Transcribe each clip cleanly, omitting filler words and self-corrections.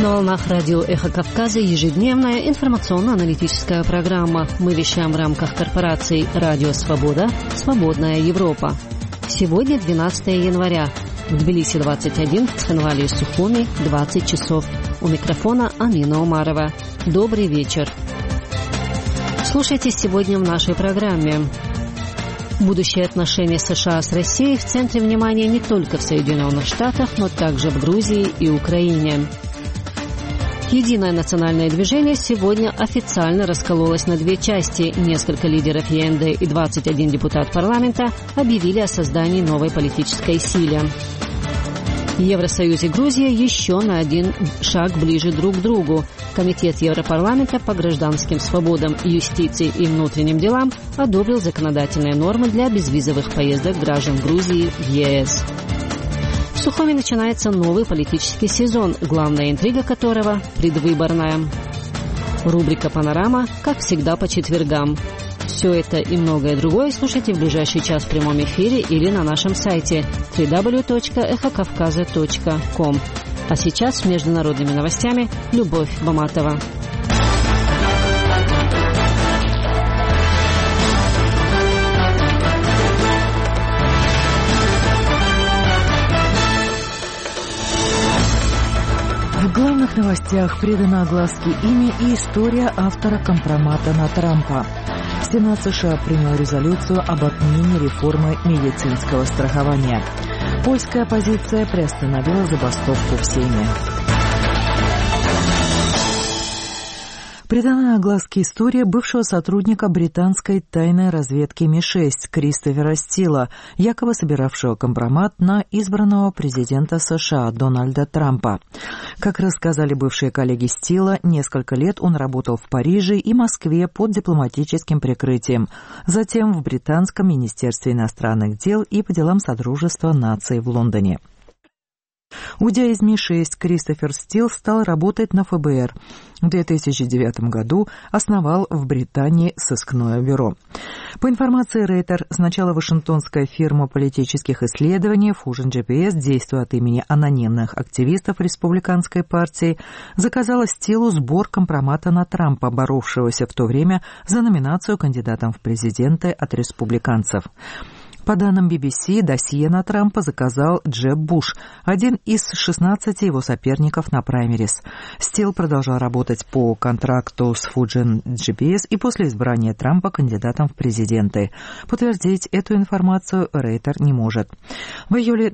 На волнах радио «Эхо Кавказа» ежедневная информационно-аналитическая программа. Мы вещаем в рамках корпораций «Радио Свобода», «Свободная Европа». Сегодня 12 января. В Тбилиси 21, в Цхинвале и Сухуми 20 часов. У микрофона Амина Умарова. Добрый вечер. Слушайте сегодня в нашей программе. Будущие отношения США с Россией в центре внимания не только в Соединенных Штатах, но также в Грузии и Украине. Единое национальное движение сегодня официально раскололось на две части. Несколько лидеров ЕНД и 21 депутат парламента объявили о создании новой политической силы. Евросоюз и Грузия еще на один шаг ближе друг к другу. Комитет Европарламента по гражданским свободам, юстиции и внутренним делам одобрил законодательные нормы для безвизовых поездок граждан Грузии в ЕС. В Сухуми начинается новый политический сезон, главная интрига которого – предвыборная. Рубрика «Панорама», как всегда, по четвергам. Все это и многое другое слушайте в ближайший час в прямом эфире или на нашем сайте www.эхокавказа.ком. А сейчас с международными новостями Любовь Баматова. В главных новостях предано огласке имя и история автора компромата на Трампа. Сенат США принял резолюцию об отмене реформы медицинского страхования. Польская оппозиция приостановила забастовку в Сейме. Предана огласке история бывшего сотрудника британской тайной разведки Ми-6 Кристофера Стила, якобы собиравшего компромат на избранного президента США Дональда Трампа. Как рассказали бывшие коллеги Стила, несколько лет он работал в Париже и Москве под дипломатическим прикрытием, затем в британском Министерстве иностранных дел и по делам Содружества наций в Лондоне. Уйдя из Ми-6, Кристофер Стил стал работать на ФБР. В 2009 году основал в Британии сыскное бюро. По информации Рейтер, сначала вашингтонская фирма политических исследований Fusion GPS, действуя от имени анонимных активистов республиканской партии, заказала Стилу сбор компромата на Трампа, боровшегося в то время за номинацию кандидатом в президенты от республиканцев. По данным BBC, досье на Трампа заказал Джеб Буш, один из 16 его соперников на праймерис. Стил продолжал работать по контракту с Fusion GPS и после избрания Трампа кандидатом в президенты. Подтвердить эту информацию Рейтер не может. В июле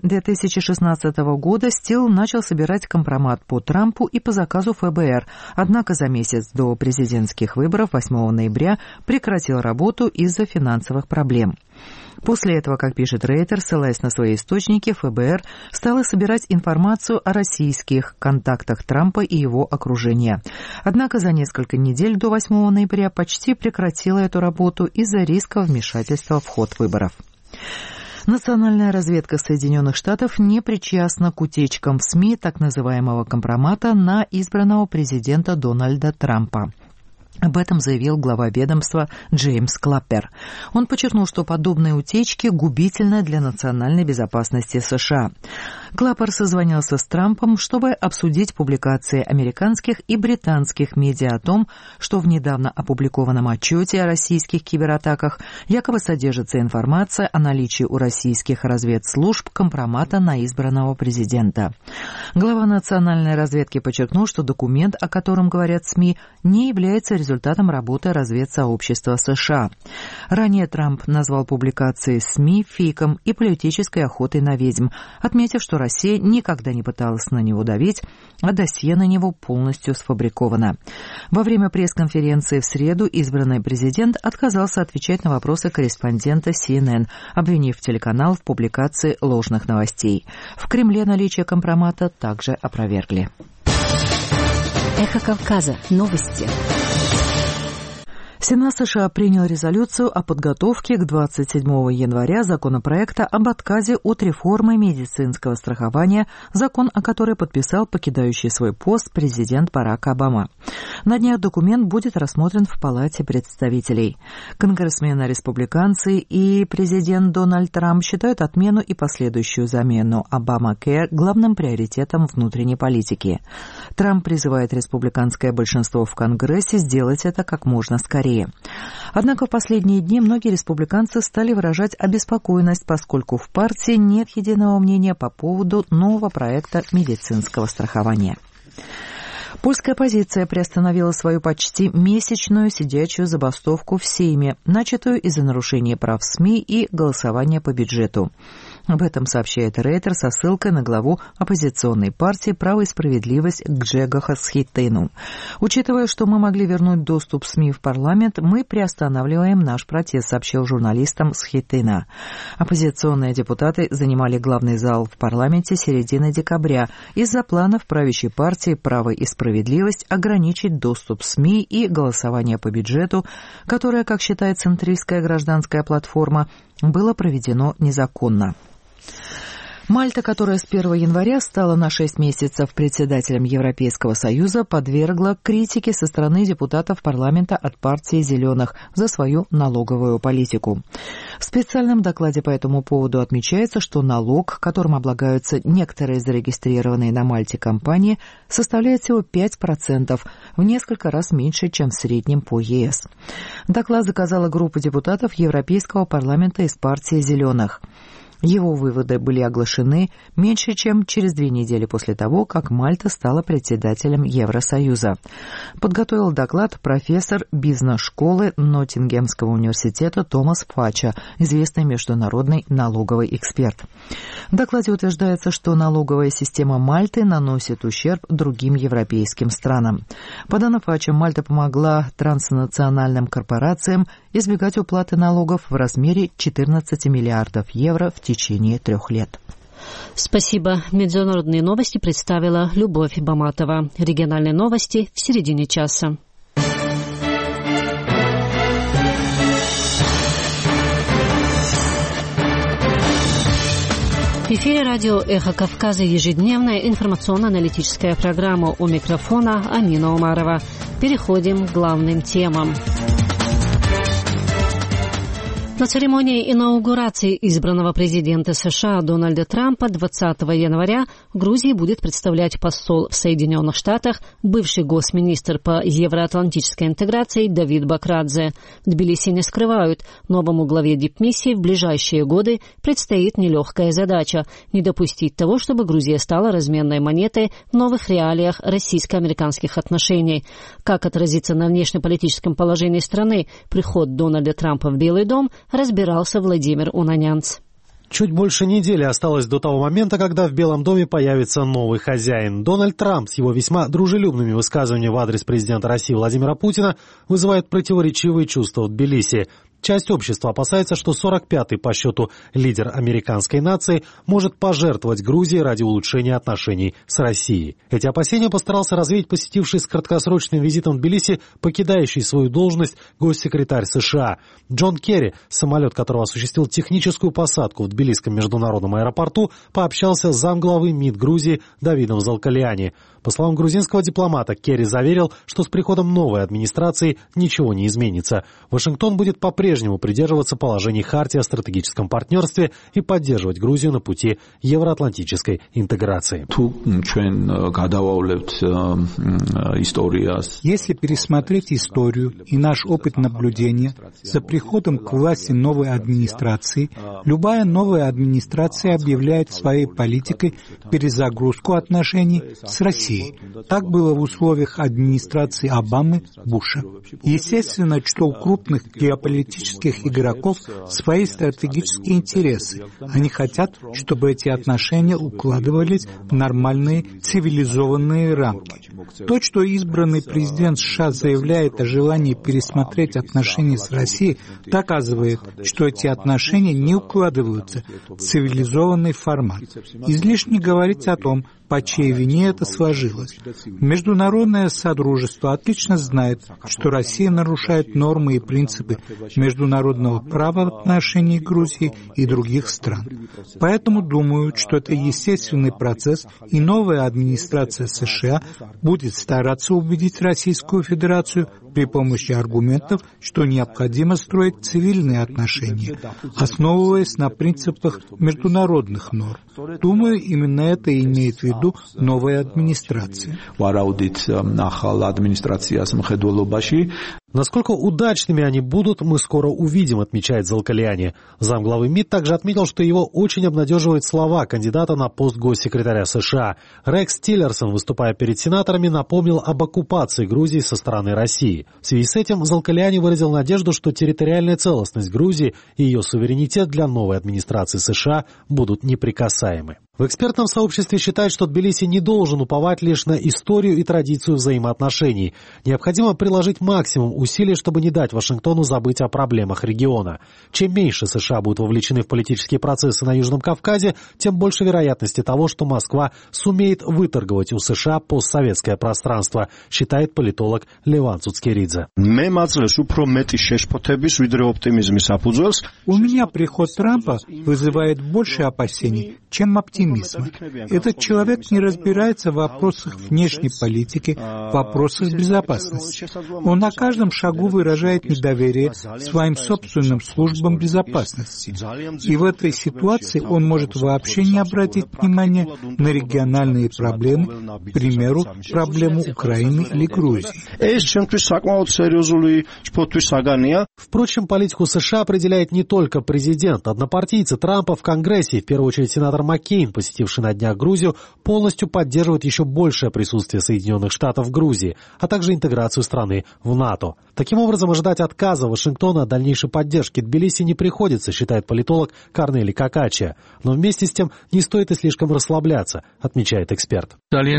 2016 года Стил начал собирать компромат по Трампу и по заказу ФБР, однако за месяц до президентских выборов 8 ноября прекратил работу из-за финансовых проблем. После этого, как пишет Рейтер, ссылаясь на свои источники, ФБР стало собирать информацию о российских контактах Трампа и его окружения. Однако за несколько недель до 8 ноября почти прекратила эту работу из-за риска вмешательства в ход выборов. Национальная разведка Соединенных Штатов не причастна к утечкам в СМИ так называемого компромата на избранного президента Дональда Трампа. Об этом заявил глава ведомства Джеймс Клаппер. Он подчеркнул, что подобные утечки губительны для национальной безопасности США. Клаппер созвонился с Трампом, чтобы обсудить публикации американских и британских медиа о том, что в недавно опубликованном отчете о российских кибератаках якобы содержится информация о наличии у российских разведслужб компромата на избранного президента. Глава национальной разведки подчеркнул, что документ, о котором говорят СМИ, не является результатом работы разведсообщества США. Ранее Трамп назвал публикации СМИ фейком и политической охотой на ведьм, отметив, что Россия никогда не пыталась на него давить, а досье на него полностью сфабриковано. Во время пресс-конференции в среду избранный президент отказался отвечать на вопросы корреспондента CNN, обвинив телеканал в публикации ложных новостей. В Кремле наличие компромата также опровергли. Эхо Кавказа. Новости. Сенат США принял резолюцию о подготовке к 27 января законопроекта об отказе от реформы медицинского страхования, закон о которой подписал покидающий свой пост президент Барак Обама. На днях документ будет рассмотрен в Палате представителей. Конгрессмены-республиканцы и президент Дональд Трамп считают отмену и последующую замену Обама-Кэр главным приоритетом внутренней политики. Трамп призывает республиканское большинство в Конгрессе сделать это как можно скорее. Однако в последние дни многие республиканцы стали выражать обеспокоенность, поскольку в партии нет единого мнения по поводу нового проекта медицинского страхования. Польская оппозиция приостановила свою почти месячную сидячую забастовку в Сейме, начатую из-за нарушения прав СМИ и голосования по бюджету. Об этом сообщает Рейтер со ссылкой на главу оппозиционной партии «Право и справедливость» Гджегаха Схитину. Учитывая, что мы могли вернуть доступ СМИ в парламент, мы приостанавливаем наш протест, сообщил журналистам Схитина. Оппозиционные депутаты занимали главный зал в парламенте с середины декабря из-за планов правящей партии «Право и справедливость» ограничить доступ СМИ и голосование по бюджету, которое, как считает центристская гражданская платформа, было проведено незаконно. Мальта, которая с 1 января стала на 6 месяцев председателем Европейского Союза, подвергла критике со стороны депутатов парламента от партии «Зеленых» за свою налоговую политику. В специальном докладе по этому поводу отмечается, что налог, которым облагаются некоторые зарегистрированные на Мальте компании, составляет всего 5%, в несколько раз меньше, чем в среднем по ЕС. Доклад заказала группа депутатов Европейского парламента из партии «Зеленых». Его выводы были оглашены меньше, чем через 2 недели после того, как Мальта стала председателем Евросоюза. Подготовил доклад профессор бизнес-школы Ноттингемского университета Томас Фача, известный международный налоговый эксперт. В докладе утверждается, что налоговая система Мальты наносит ущерб другим европейским странам. По данным Фача, Мальта помогла транснациональным корпорациям избегать уплаты налогов в размере 14 миллиардов евро в течение 3 лет. Спасибо. Международные новости представила Любовь Баматова. Региональные новости в середине часа. В эфире радио «Эхо Кавказа» ежедневная информационно-аналитическая программа. У микрофона Амина Умарова. Переходим к главным темам. На церемонии инаугурации избранного президента США Дональда Трампа 20 января в Грузии будет представлять посол в Соединенных Штатах, бывший госминистр по евроатлантической интеграции Давид Бакрадзе. В Тбилиси не скрывают, новому главе дипмиссии в ближайшие годы предстоит нелегкая задача – не допустить того, чтобы Грузия стала разменной монетой в новых реалиях российско-американских отношений. Как отразится на внешнеполитическом положении страны приход Дональда Трампа в Белый дом – разбирался Владимир Унанянц. Чуть больше недели осталось до того момента, когда в Белом доме появится новый хозяин. Дональд Трамп с его весьма дружелюбными высказываниями в адрес президента России Владимира Путина вызывает противоречивые чувства в Тбилиси. Часть общества опасается, что 45-й по счету лидер американской нации может пожертвовать Грузии ради улучшения отношений с Россией. Эти опасения постарался развеять посетивший с краткосрочным визитом в Тбилиси покидающий свою должность госсекретарь США. Джон Керри, самолет которого осуществил техническую посадку в Тбилисском международном аэропорту, пообщался с замглавы МИД Грузии Давидом Залкалиани. По словам грузинского дипломата, Керри заверил, что с приходом новой администрации ничего не изменится. Вашингтон будет по-прежнему придерживаться положений Хартии о стратегическом партнерстве и поддерживать Грузию на пути евроатлантической интеграции. Если пересмотреть историю и наш опыт наблюдения за приходом к власти новой администрации, любая новая администрация объявляет своей политикой перезагрузку отношений с Россией. Так было в условиях администрации Обамы, Буша. Естественно, что у крупных геополитических игроков свои стратегические интересы. Они хотят, чтобы эти отношения укладывались в нормальные цивилизованные рамки. То, что избранный президент США заявляет о желании пересмотреть отношения с Россией, доказывает, что эти отношения не укладываются в цивилизованный формат. Излишне говорить о том, по чьей вине это сложилось, сложилось. Международное содружество отлично знает, что Россия нарушает нормы и принципы международного права в отношении Грузии и других стран. Поэтому думаю, что это естественный процесс, и новая администрация США будет стараться убедить Российскую Федерацию при помощи аргументов, что необходимо строить цивильные отношения, основываясь на принципах международных норм. Думаю, именно это и имеет в виду новая администрация. Насколько удачными они будут, мы скоро увидим, отмечает Залкаляни. Замглавы МИД также отметил, что его очень обнадеживают слова кандидата на пост госсекретаря США. Рекс Тиллерсон, выступая перед сенаторами, напомнил об оккупации Грузии со стороны России. В связи с этим Залкаляни выразил надежду, что территориальная целостность Грузии и ее суверенитет для новой администрации США будут неприкасаемы. В экспертном сообществе считают, что Тбилиси не должен уповать лишь на историю и традицию взаимоотношений. Необходимо приложить максимум усилий, чтобы не дать Вашингтону забыть о проблемах региона. Чем меньше США будут вовлечены в политические процессы на Южном Кавказе, тем больше вероятности того, что Москва сумеет выторговать у США постсоветское пространство, считает политолог Леван Цуцкеридзе. У меня приход Трампа вызывает больше опасений, чем оптимизма. Этот человек не разбирается в вопросах внешней политики, в вопросах безопасности. Он на каждом шагу выражает недоверие своим собственным службам безопасности. И в этой ситуации он может вообще не обратить внимания на региональные проблемы, к примеру, проблему Украины или Грузии. Впрочем, политику США определяет не только президент. Однопартийцы Трампа в Конгрессе, в первую очередь сенатор Маккейн, посетивший на днях Грузию, полностью поддерживает еще большее присутствие Соединенных Штатов в Грузии, а также интеграцию страны в НАТО. Таким образом, ожидать отказа Вашингтона от дальнейшей поддержки Тбилиси не приходится, считает политолог Корнели Какачия. Но вместе с тем не стоит и слишком расслабляться, отмечает эксперт.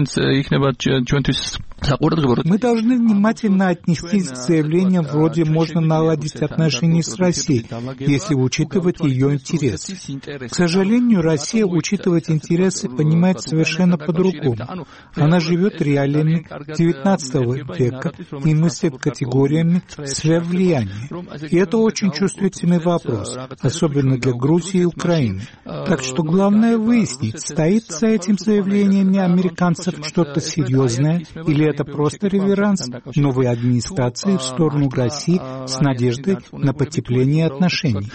Мы должны внимательно отнестись к заявлениям вроде «можно наладить отношения с Россией», если учитывать ее интересы. К сожалению, Россия учитывать интересы понимает совершенно по-другому. Она живет реалиями XIX века и мыслит категориями сверхвлияния. И это очень чувствительный вопрос, особенно для Грузии и Украины. Так что главное выяснить, стоит за этим заявлениями американцев что-то серьезное, или это просто реверанс новой администрации в сторону России с надеждой на потепление отношений.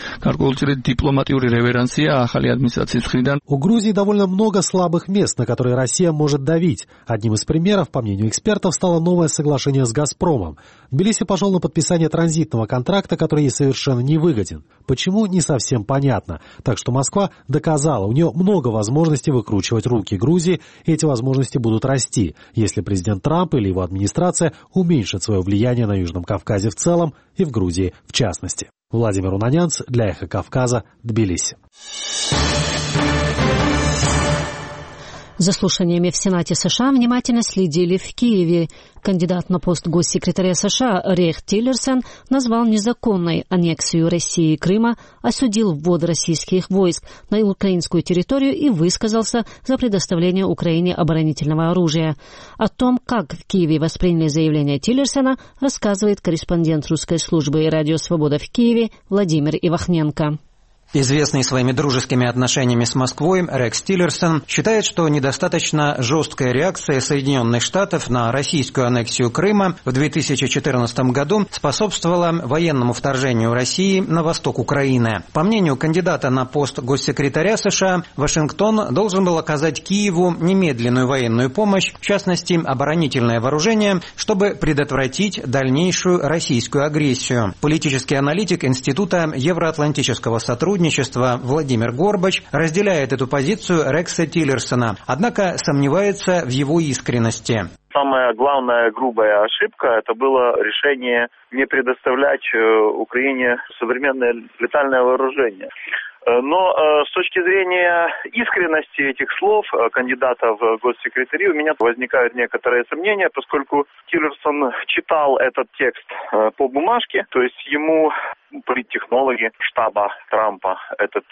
У Грузии довольно много слабых мест, на которые Россия может давить. Одним из примеров, по мнению экспертов, стало новое соглашение с «Газпромом». Тбилиси пошел на подписание транзитного контракта, который ей совершенно не выгоден. Почему, не совсем понятно. Так что Москва доказала, у нее много возможностей выкручивать руки Грузии, и эти возможности будут расти, если президент Трамп или его администрация уменьшит свое влияние на Южном Кавказе в целом и в Грузии в частности. Владимир Унанянц для «Эхо Кавказа», Тбилиси. За слушаниями в Сенате США внимательно следили в Киеве. Кандидат на пост госсекретаря США Рекс Тиллерсон назвал незаконной аннексию России Крыма, осудил ввод российских войск на украинскую территорию и высказался за предоставление Украине оборонительного оружия. О том, как в Киеве восприняли заявление Тиллерсона, рассказывает корреспондент русской службы «Радио Свобода» в Киеве Владимир Ивахненко. Известный своими дружескими отношениями с Москвой, Рекс Тиллерсон считает, что недостаточно жесткая реакция Соединенных Штатов на российскую аннексию Крыма в 2014 году способствовала военному вторжению России на восток Украины. По мнению кандидата на пост госсекретаря США, Вашингтон должен был оказать Киеву немедленную военную помощь, в частности, оборонительное вооружение, чтобы предотвратить дальнейшую российскую агрессию. Политический аналитик Института евроатлантического сотрудничества Владимир Горбач разделяет эту позицию Рекса Тиллерсона, однако сомневается в его искренности. Самая главная грубая ошибка – это было решение не предоставлять Украине современное летальное вооружение. Но с точки зрения искренности этих слов кандидата в госсекретари у меня возникают некоторые сомнения, поскольку Тиллерсон читал этот текст по бумажке, то есть ему политтехнологи штаба Трампа этот текст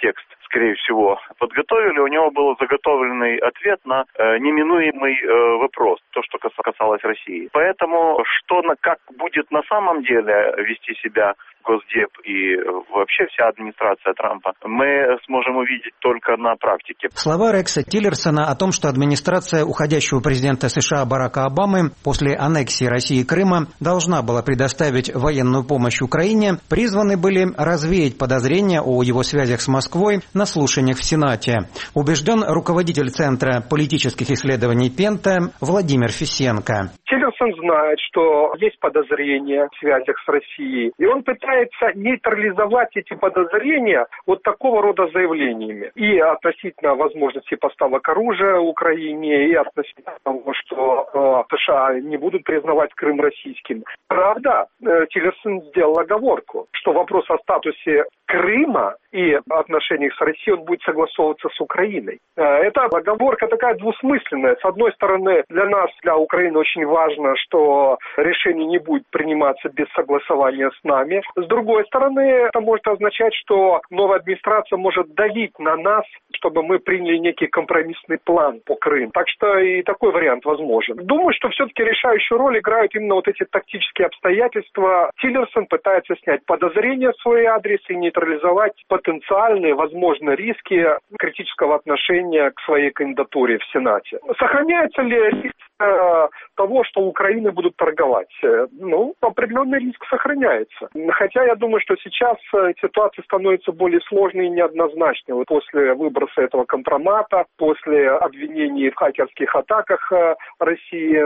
скорее всего, подготовили, у него был заготовленный ответ на неминуемый вопрос, то, что касалось России. Поэтому, как будет на самом деле вести себя Госдеп и вообще вся администрация Трампа, мы сможем увидеть только на практике. Слова Рекса Тиллерсона о том, что администрация уходящего президента США Барака Обамы после аннексии России Крыма должна была предоставить военную помощь Украине, призваны были развеять подозрения о его связях с Москвой на слушаниях в Сенате. Убежден руководитель Центра политических исследований Пента Владимир Фисенко. Тиллерсон знает, что есть подозрения в связях с Россией, и он пытается нейтрализовать эти подозрения вот такого рода заявлениями. И относительно возможности поставок оружия Украине, и относительно того, что США не будут признавать Крым российским. Правда, Тиллерсон сделал оговорку, что вопрос о статусе Крыма и отношениях с Россией он будет согласовываться с Украиной. Эта оговорка такая двусмысленная. С одной стороны, для нас, для Украины очень важно, что решение не будет приниматься без согласования с нами. С другой стороны, это может означать, что новая администрация может давить на нас, чтобы мы приняли некий компромиссный план по Крыму. Так что и такой вариант возможен. Думаю, что все-таки решающую роль играют именно вот эти тактические обстоятельства. Тиллерсон пытается снять подозрения в свой адрес и нейтрализовать потенциальные, возможно, риски критического отношения к своей кандидатуре в Сенате. Сохраняется ли риск того, что Украины будут торговать? Определенный риск сохраняется. Хотя я думаю, что сейчас ситуация становится более сложной и неоднозначной. Вот после выброса этого компромата, после обвинений в хакерских атаках России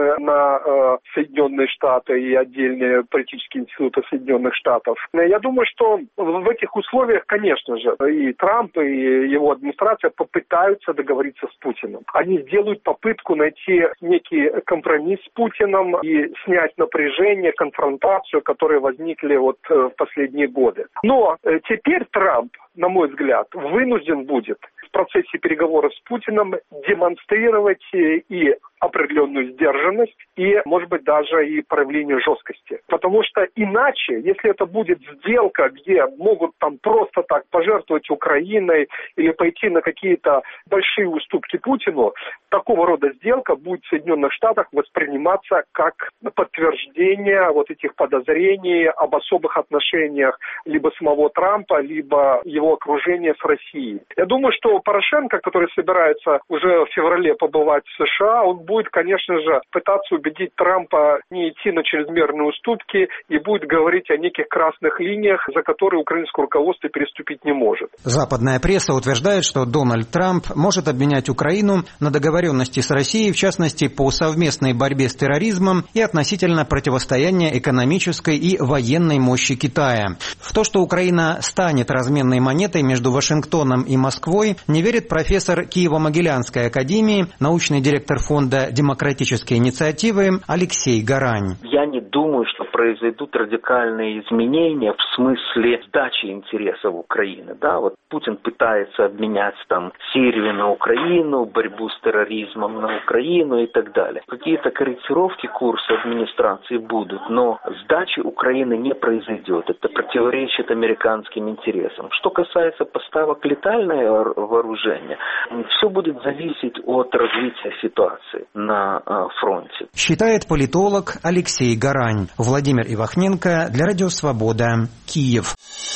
на Соединенные Штаты и отдельные политические институты Соединенных Штатов. Я думаю, что в этих условиях, конечно же, и Трамп, и его администрация попытаются договориться с Путиным. Они сделают попытку найти некий компромисс с Путиным и снять напряжение, конфронтацию, которые возникли в последние годы. Но теперь Трамп, на мой взгляд, вынужден будет в процессе переговоров с Путиным демонстрировать и определенную сдержанность, и, может быть, даже и проявление жесткости. Потому что иначе, если это будет сделка, где могут просто так пожертвовать Украиной или пойти на какие-то большие уступки Путину, такого рода сделка будет в Соединенных Штатах восприниматься как подтверждение этих подозрений об особых отношениях либо самого Трампа, либо его окружения с Россией. Я думаю, что Порошенко, который собирается уже в феврале побывать в США, он будет, конечно же, пытаться убедить Трампа не идти на чрезмерные уступки и будет говорить о неких красных линиях, за которые украинское руководство переступить не может. Западная пресса утверждает, что Дональд Трамп может обменять Украину на договоренности с Россией, в частности, по совместной борьбе с терроризмом и относительно противостояния экономической и военной мощи Китая. В то, что Украина станет разменной монетой между Вашингтоном и Москвой, не верит профессор Киево-Могилянской академии, научный директор фонда демократические инициативы Алексей Гарань. Я не думаю, что произойдут радикальные изменения в смысле сдачи интересов Украины. Путин пытается обменять Сирию на Украину, борьбу с терроризмом на Украину и так далее. Какие-то корректировки курса администрации будут, но сдачи Украины не произойдет. Это противоречит американским интересам. Что касается поставок летального вооружения, все будет зависеть от развития ситуации на фронте. Считает политолог Алексей Гарань. Владимир Ивахненко для Радио Свобода, Киев.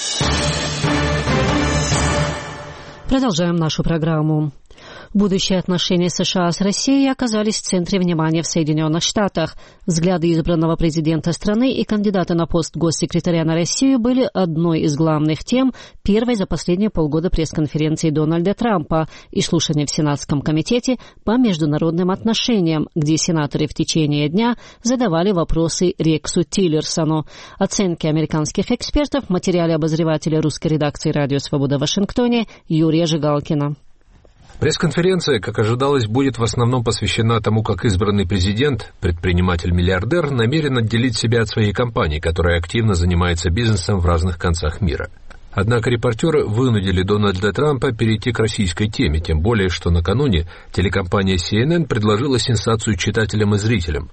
Продолжаем нашу программу. Будущие отношения США с Россией оказались в центре внимания в Соединенных Штатах. Взгляды избранного президента страны и кандидата на пост госсекретаря на Россию были одной из главных тем первой за последние полгода пресс-конференции Дональда Трампа и слушаний в Сенатском комитете по международным отношениям, где сенаторы в течение дня задавали вопросы Рексу Тиллерсону. Оценки американских экспертов в материале обозревателя русской редакции «Радио Свобода» в Вашингтоне Юрия Жигалкина. Пресс-конференция, как ожидалось, будет в основном посвящена тому, как избранный президент, предприниматель-миллиардер, намерен отделить себя от своей компании, которая активно занимается бизнесом в разных концах мира. Однако репортеры вынудили Дональда Трампа перейти к российской теме, тем более, что накануне телекомпания CNN предложила сенсацию читателям и зрителям.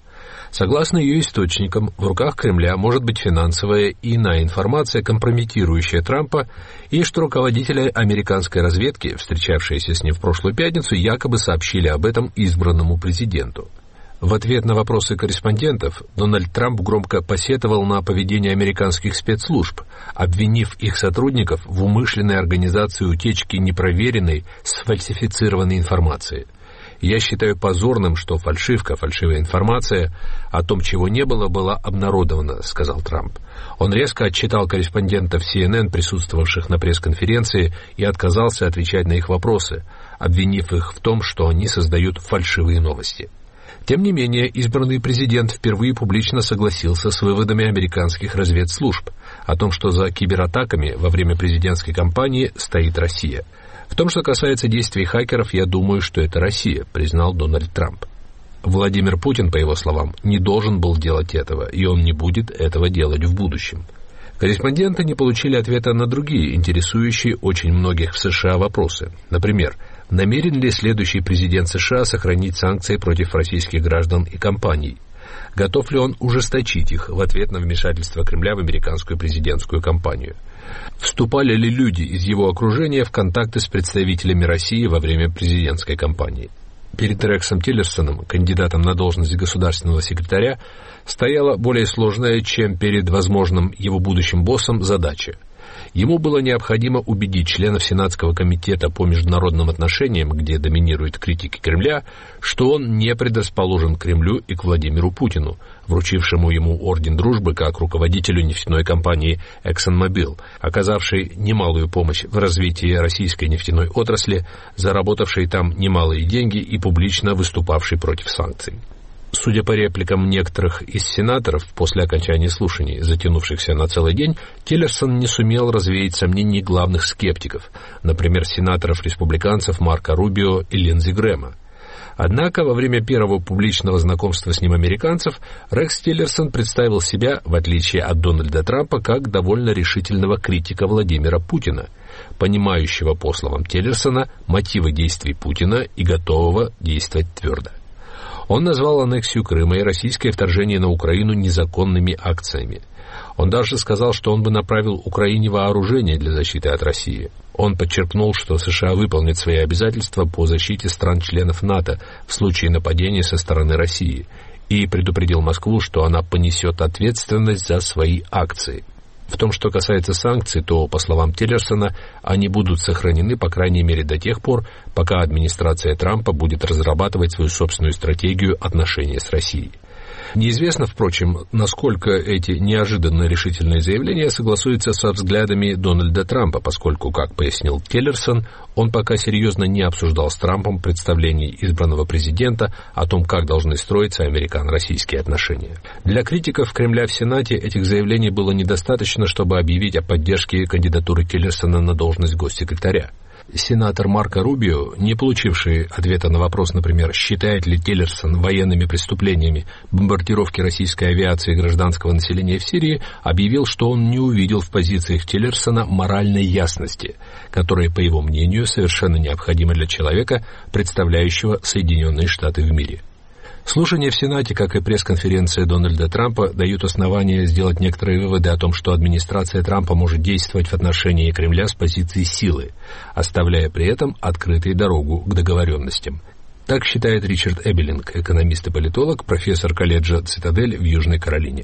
Согласно ее источникам, в руках Кремля может быть финансовая и иная информация, компрометирующая Трампа, и что руководители американской разведки, встречавшиеся с ним в прошлую пятницу, якобы сообщили об этом избранному президенту. В ответ на вопросы корреспондентов Дональд Трамп громко посетовал на поведение американских спецслужб, обвинив их сотрудников в умышленной организации утечки непроверенной, сфальсифицированной информации. «Я считаю позорным, что фальшивая информация о том, чего не было, была обнародована», — сказал Трамп. Он резко отчитал корреспондентов CNN, присутствовавших на пресс-конференции, и отказался отвечать на их вопросы, обвинив их в том, что они создают фальшивые новости. Тем не менее, избранный президент впервые публично согласился с выводами американских разведслужб о том, что за кибератаками во время президентской кампании стоит Россия. В том, что касается действий хакеров, я думаю, что это Россия, признал Дональд Трамп. Владимир Путин, по его словам, не должен был делать этого, и он не будет этого делать в будущем. Корреспонденты не получили ответа на другие, интересующие очень многих в США вопросы. Например, намерен ли следующий президент США сохранить санкции против российских граждан и компаний? Готов ли он ужесточить их в ответ на вмешательство Кремля в американскую президентскую кампанию? Вступали ли люди из его окружения в контакты с представителями России во время президентской кампании? Перед Рексом Тиллерсоном, кандидатом на должность государственного секретаря, стояла более сложная, чем перед возможным его будущим боссом, задача. Ему было необходимо убедить членов Сенатского комитета по международным отношениям, где доминируют критики Кремля, что он не предрасположен к Кремлю и к Владимиру Путину, вручившему ему орден дружбы как руководителю нефтяной компании ExxonMobil, оказавшей немалую помощь в развитии российской нефтяной отрасли, заработавшей там немалые деньги и публично выступавшей против санкций. Судя по репликам некоторых из сенаторов после окончания слушаний, затянувшихся на целый день, Тиллерсон не сумел развеять сомнений главных скептиков, например, сенаторов-республиканцев Марко Рубио и Линдзи Грэма. Однако во время первого публичного знакомства с ним американцев Рекс Тиллерсон представил себя, в отличие от Дональда Трампа, как довольно решительного критика Владимира Путина, понимающего, по словам Тиллерсона, мотивы действий Путина и готового действовать твердо. Он назвал аннексию Крыма и российское вторжение на Украину незаконными акциями. Он даже сказал, что он бы направил Украине вооружение для защиты от России. Он подчеркнул, что США выполнит свои обязательства по защите стран-членов НАТО в случае нападения со стороны России, и предупредил Москву, что она понесет ответственность за свои акции. В том, что касается санкций, то, по словам Тиллерсона, они будут сохранены, по крайней мере, до тех пор, пока администрация Трампа будет разрабатывать свою собственную стратегию отношений с Россией. Неизвестно, впрочем, насколько эти неожиданно решительные заявления согласуются со взглядами Дональда Трампа, поскольку, как пояснил Тиллерсон, он пока серьезно не обсуждал с Трампом представлений избранного президента о том, как должны строиться американо-российские отношения. Для критиков Кремля в Сенате этих заявлений было недостаточно, чтобы объявить о поддержке кандидатуры Тиллерсона на должность госсекретаря. Сенатор Марко Рубио, не получивший ответа на вопрос, например, считает ли Тиллерсон военными преступлениями бомбардировки российской авиации и гражданского населения в Сирии, объявил, что он не увидел в позициях Тиллерсона моральной ясности, которая, по его мнению, совершенно необходима для человека, представляющего Соединенные Штаты в мире. Слушания в Сенате, как и пресс-конференция Дональда Трампа, дают основания сделать некоторые выводы о том, что администрация Трампа может действовать в отношении Кремля с позиции силы, оставляя при этом открытой дорогу к договоренностям. Так считает Ричард Эбелинг, экономист и политолог, профессор колледжа «Цитадель» в Южной Каролине.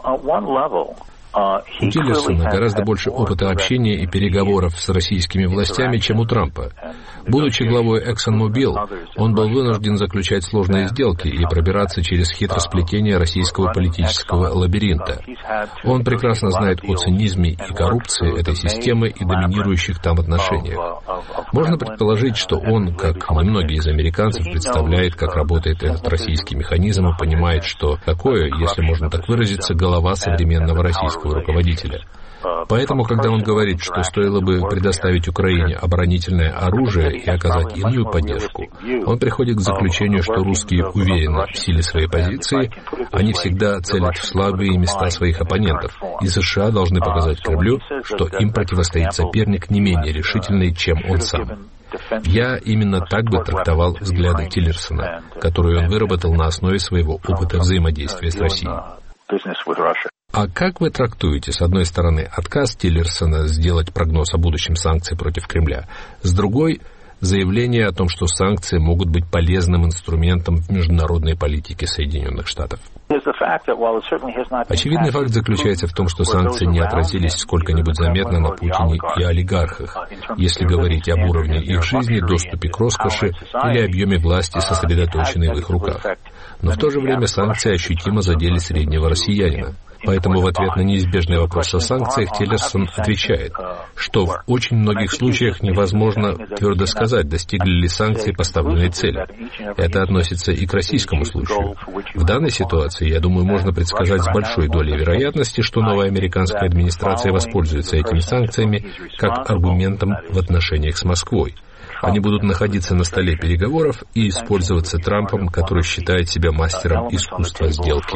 У Тиллерсона гораздо больше опыта общения и переговоров с российскими властями, чем у Трампа. Будучи главой ExxonMobil, он был вынужден заключать сложные сделки и пробираться через хитросплетение российского политического лабиринта. Он прекрасно знает о цинизме и коррупции этой системы и доминирующих там отношениях. Можно предположить, что он, как немногие из американцев, представляет, как работает этот российский механизм и понимает, что такое, если можно так выразиться, голова современного российского руководителя. Поэтому, когда он говорит, что стоило бы предоставить Украине оборонительное оружие и оказать иную поддержку, он приходит к заключению, что русские уверены в силе своей позиции, они всегда целят в слабые места своих оппонентов, и США должны показать Кремлю, что им противостоит соперник не менее решительный, чем он сам. Я именно так бы трактовал взгляды Тиллерсона, которые он выработал на основе своего опыта взаимодействия с Россией. А как вы трактуете, с одной стороны, отказ Тиллерсона сделать прогноз о будущем санкций против Кремля, с другой — заявление о том, что санкции могут быть полезным инструментом в международной политике Соединенных Штатов? Очевидный факт заключается в том, что санкции не отразились сколько-нибудь заметно на Путине и олигархах, если говорить об уровне их жизни, доступе к роскоши или объеме власти, сосредоточенной в их руках. Но в то же время санкции ощутимо задели среднего россиянина. Поэтому в ответ на неизбежный вопрос о санкциях Тиллерсон отвечает, что в очень многих случаях невозможно твердо сказать, достигли ли санкции поставленной цели. Это относится и к российскому случаю. В данной ситуации, я думаю, можно предсказать с большой долей вероятности, что новая американская администрация воспользуется этими санкциями как аргументом в отношениях с Москвой. Они будут находиться на столе переговоров и использоваться Трампом, который считает себя мастером искусства сделки.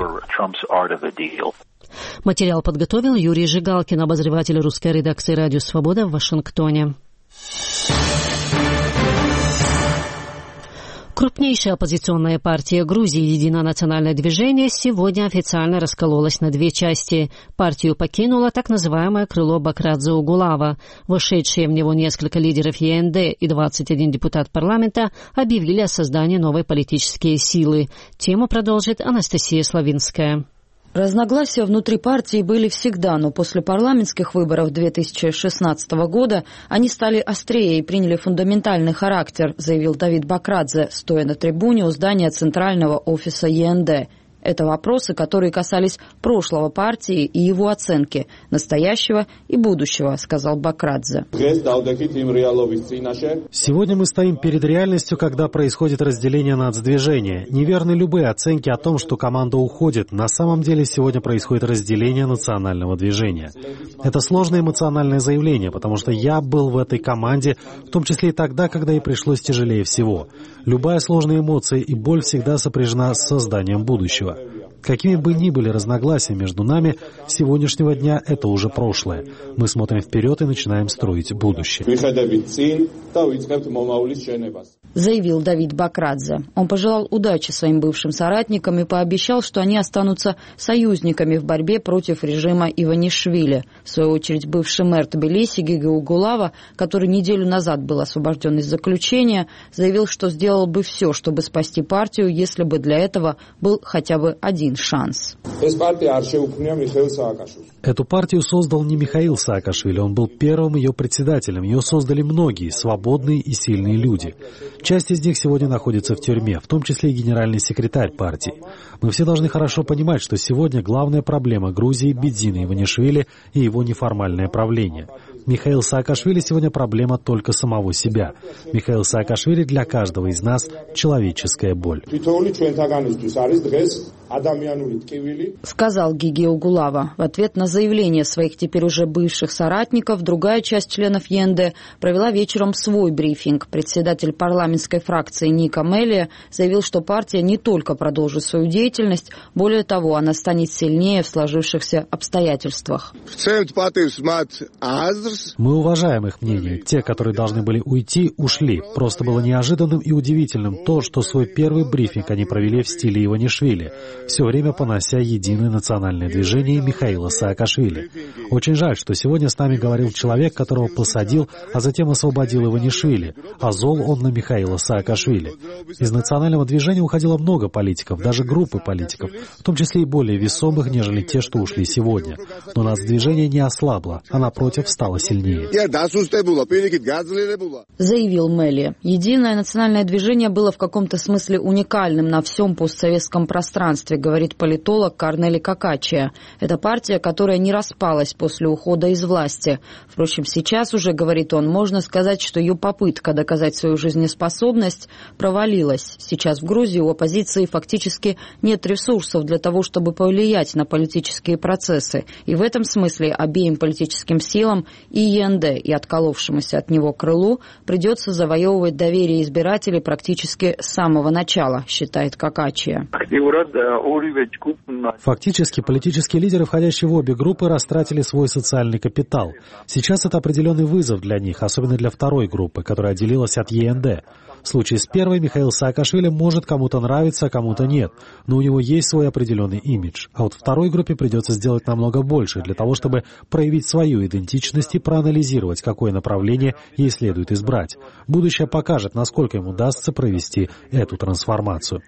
Материал подготовил Юрий Жигалкин, обозреватель русской редакции «Радио Свобода» в Вашингтоне. Крупнейшая оппозиционная партия Грузии «Единое национальное движение» сегодня официально раскололась на две части. Партию покинуло так называемое крыло Бакрадзе Угулава. Вошедшие в него несколько лидеров ЕНД и 21 депутат парламента объявили о создании новой политической силы. Тему продолжит Анастасия Славинская. Разногласия внутри партии были всегда, но после парламентских выборов 2016 года они стали острее и приняли фундаментальный характер, заявил Давид Бакрадзе, стоя на трибуне у здания Центрального офиса ЕНД. Это вопросы, которые касались прошлого партии и его оценки, настоящего и будущего, сказал Бакрадзе. Сегодня мы стоим перед реальностью, когда происходит разделение нацдвижения. Неверны любые оценки о том, что команда уходит. На самом деле сегодня происходит разделение национального движения. Это сложное эмоциональное заявление, потому что я был в этой команде, в том числе и тогда, когда ей пришлось тяжелее всего. Любая сложная эмоция и боль всегда сопряжена с созданием будущего. Какими бы ни были разногласия между нами, с сегодняшнего дня это уже прошлое. Мы смотрим вперед и начинаем строить будущее. Заявил Давид Бакрадзе. Он пожелал удачи своим бывшим соратникам и пообещал, что они останутся союзниками в борьбе против режима Иванишвили. В свою очередь, бывший мэр Тбилиси Гиги Угулава, который неделю назад был освобожден из заключения, заявил, что сделал бы все, чтобы спасти партию, если бы для этого был хотя бы один шанс. Эту партию создал не Михаил Саакашвили, он был первым ее председателем. Ее создали многие, свободные и сильные люди. Часть из них сегодня находится в тюрьме, в том числе и генеральный секретарь партии. Мы все должны хорошо понимать, что сегодня главная проблема Грузии — Бедзина Иванишвили и его неформальное правление. Михаил Саакашвили сегодня проблема только самого себя. Михаил Саакашвили для каждого из нас — человеческая боль. Сказал Гиги Угулава. В ответ на заявление своих теперь уже бывших соратников, другая часть членов ЕНД провела вечером свой брифинг. Председатель парламентской фракции Ника Мелия заявил, что партия не только продолжит свою деятельность, более того, она станет сильнее в сложившихся обстоятельствах. Мы уважаем их мнение. Те, которые должны были уйти, ушли. Просто было неожиданным и удивительным то, что свой первый брифинг они провели в стиле Иванишвили, все время понося единое национальное движение Михаила Саакашвили. Очень жаль, что сегодня с нами говорил человек, которого посадил, а затем освободил Иванишвили, а зол он на Михаила Саакашвили. Из национального движения уходило много политиков, даже группы политиков, в том числе и более весомых, нежели те, что ушли сегодня. Но нацдвижение не ослабло, а напротив стало сильнее. Заявил Мелли. Единое национальное движение было в каком-то смысле уникальным на всем постсоветском пространстве, говорит политолог Корнели Какачия. Это партия, которая не распалась после ухода из власти. Впрочем, сейчас уже, говорит он, можно сказать, что ее попытка доказать свою жизнеспособность провалилась. Сейчас в Грузии у оппозиции фактически нет ресурсов для того, чтобы повлиять на политические процессы. И в этом смысле обеим политическим силам, и ЕНД, и отколовшемуся от него крылу, придется завоевывать доверие избирателей практически с самого начала, считает Какачия. Фактически, политические лидеры, входящие в обе группы растратили свой социальный капитал. Сейчас это определенный вызов для них, особенно для второй группы, которая отделилась от ЕНД. В случае с первой Михаил Саакашвили может кому-то нравиться, а кому-то нет, но у него есть свой определенный имидж. А вот второй группе придется сделать намного больше для того, чтобы проявить свою идентичность и проанализировать, какое направление ей следует избрать. Будущее покажет, насколько им удастся провести эту трансформацию.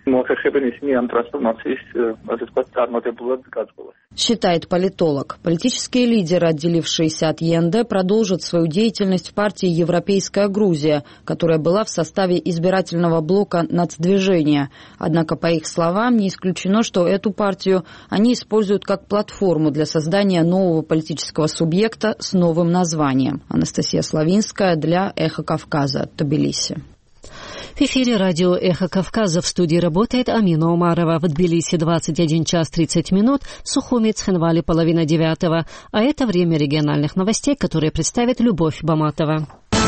Считает политолог. Политические лидеры, отделившиеся от ЕНД, продолжат свою деятельность в партии «Европейская Грузия», которая была в составе избирательного блока нацдвижения. Однако, по их словам, не исключено, что эту партию они используют как платформу для создания нового политического субъекта с новым названием. Анастасия Славинская для «Эхо Кавказа», Тбилиси. В эфире радио «Эхо Кавказа», в студии работает Амина Умарова. В Тбилиси 21 час 30 минут, Сухуми, Цхинвали 8:30. А это время региональных новостей, которые представит Любовь Баматова.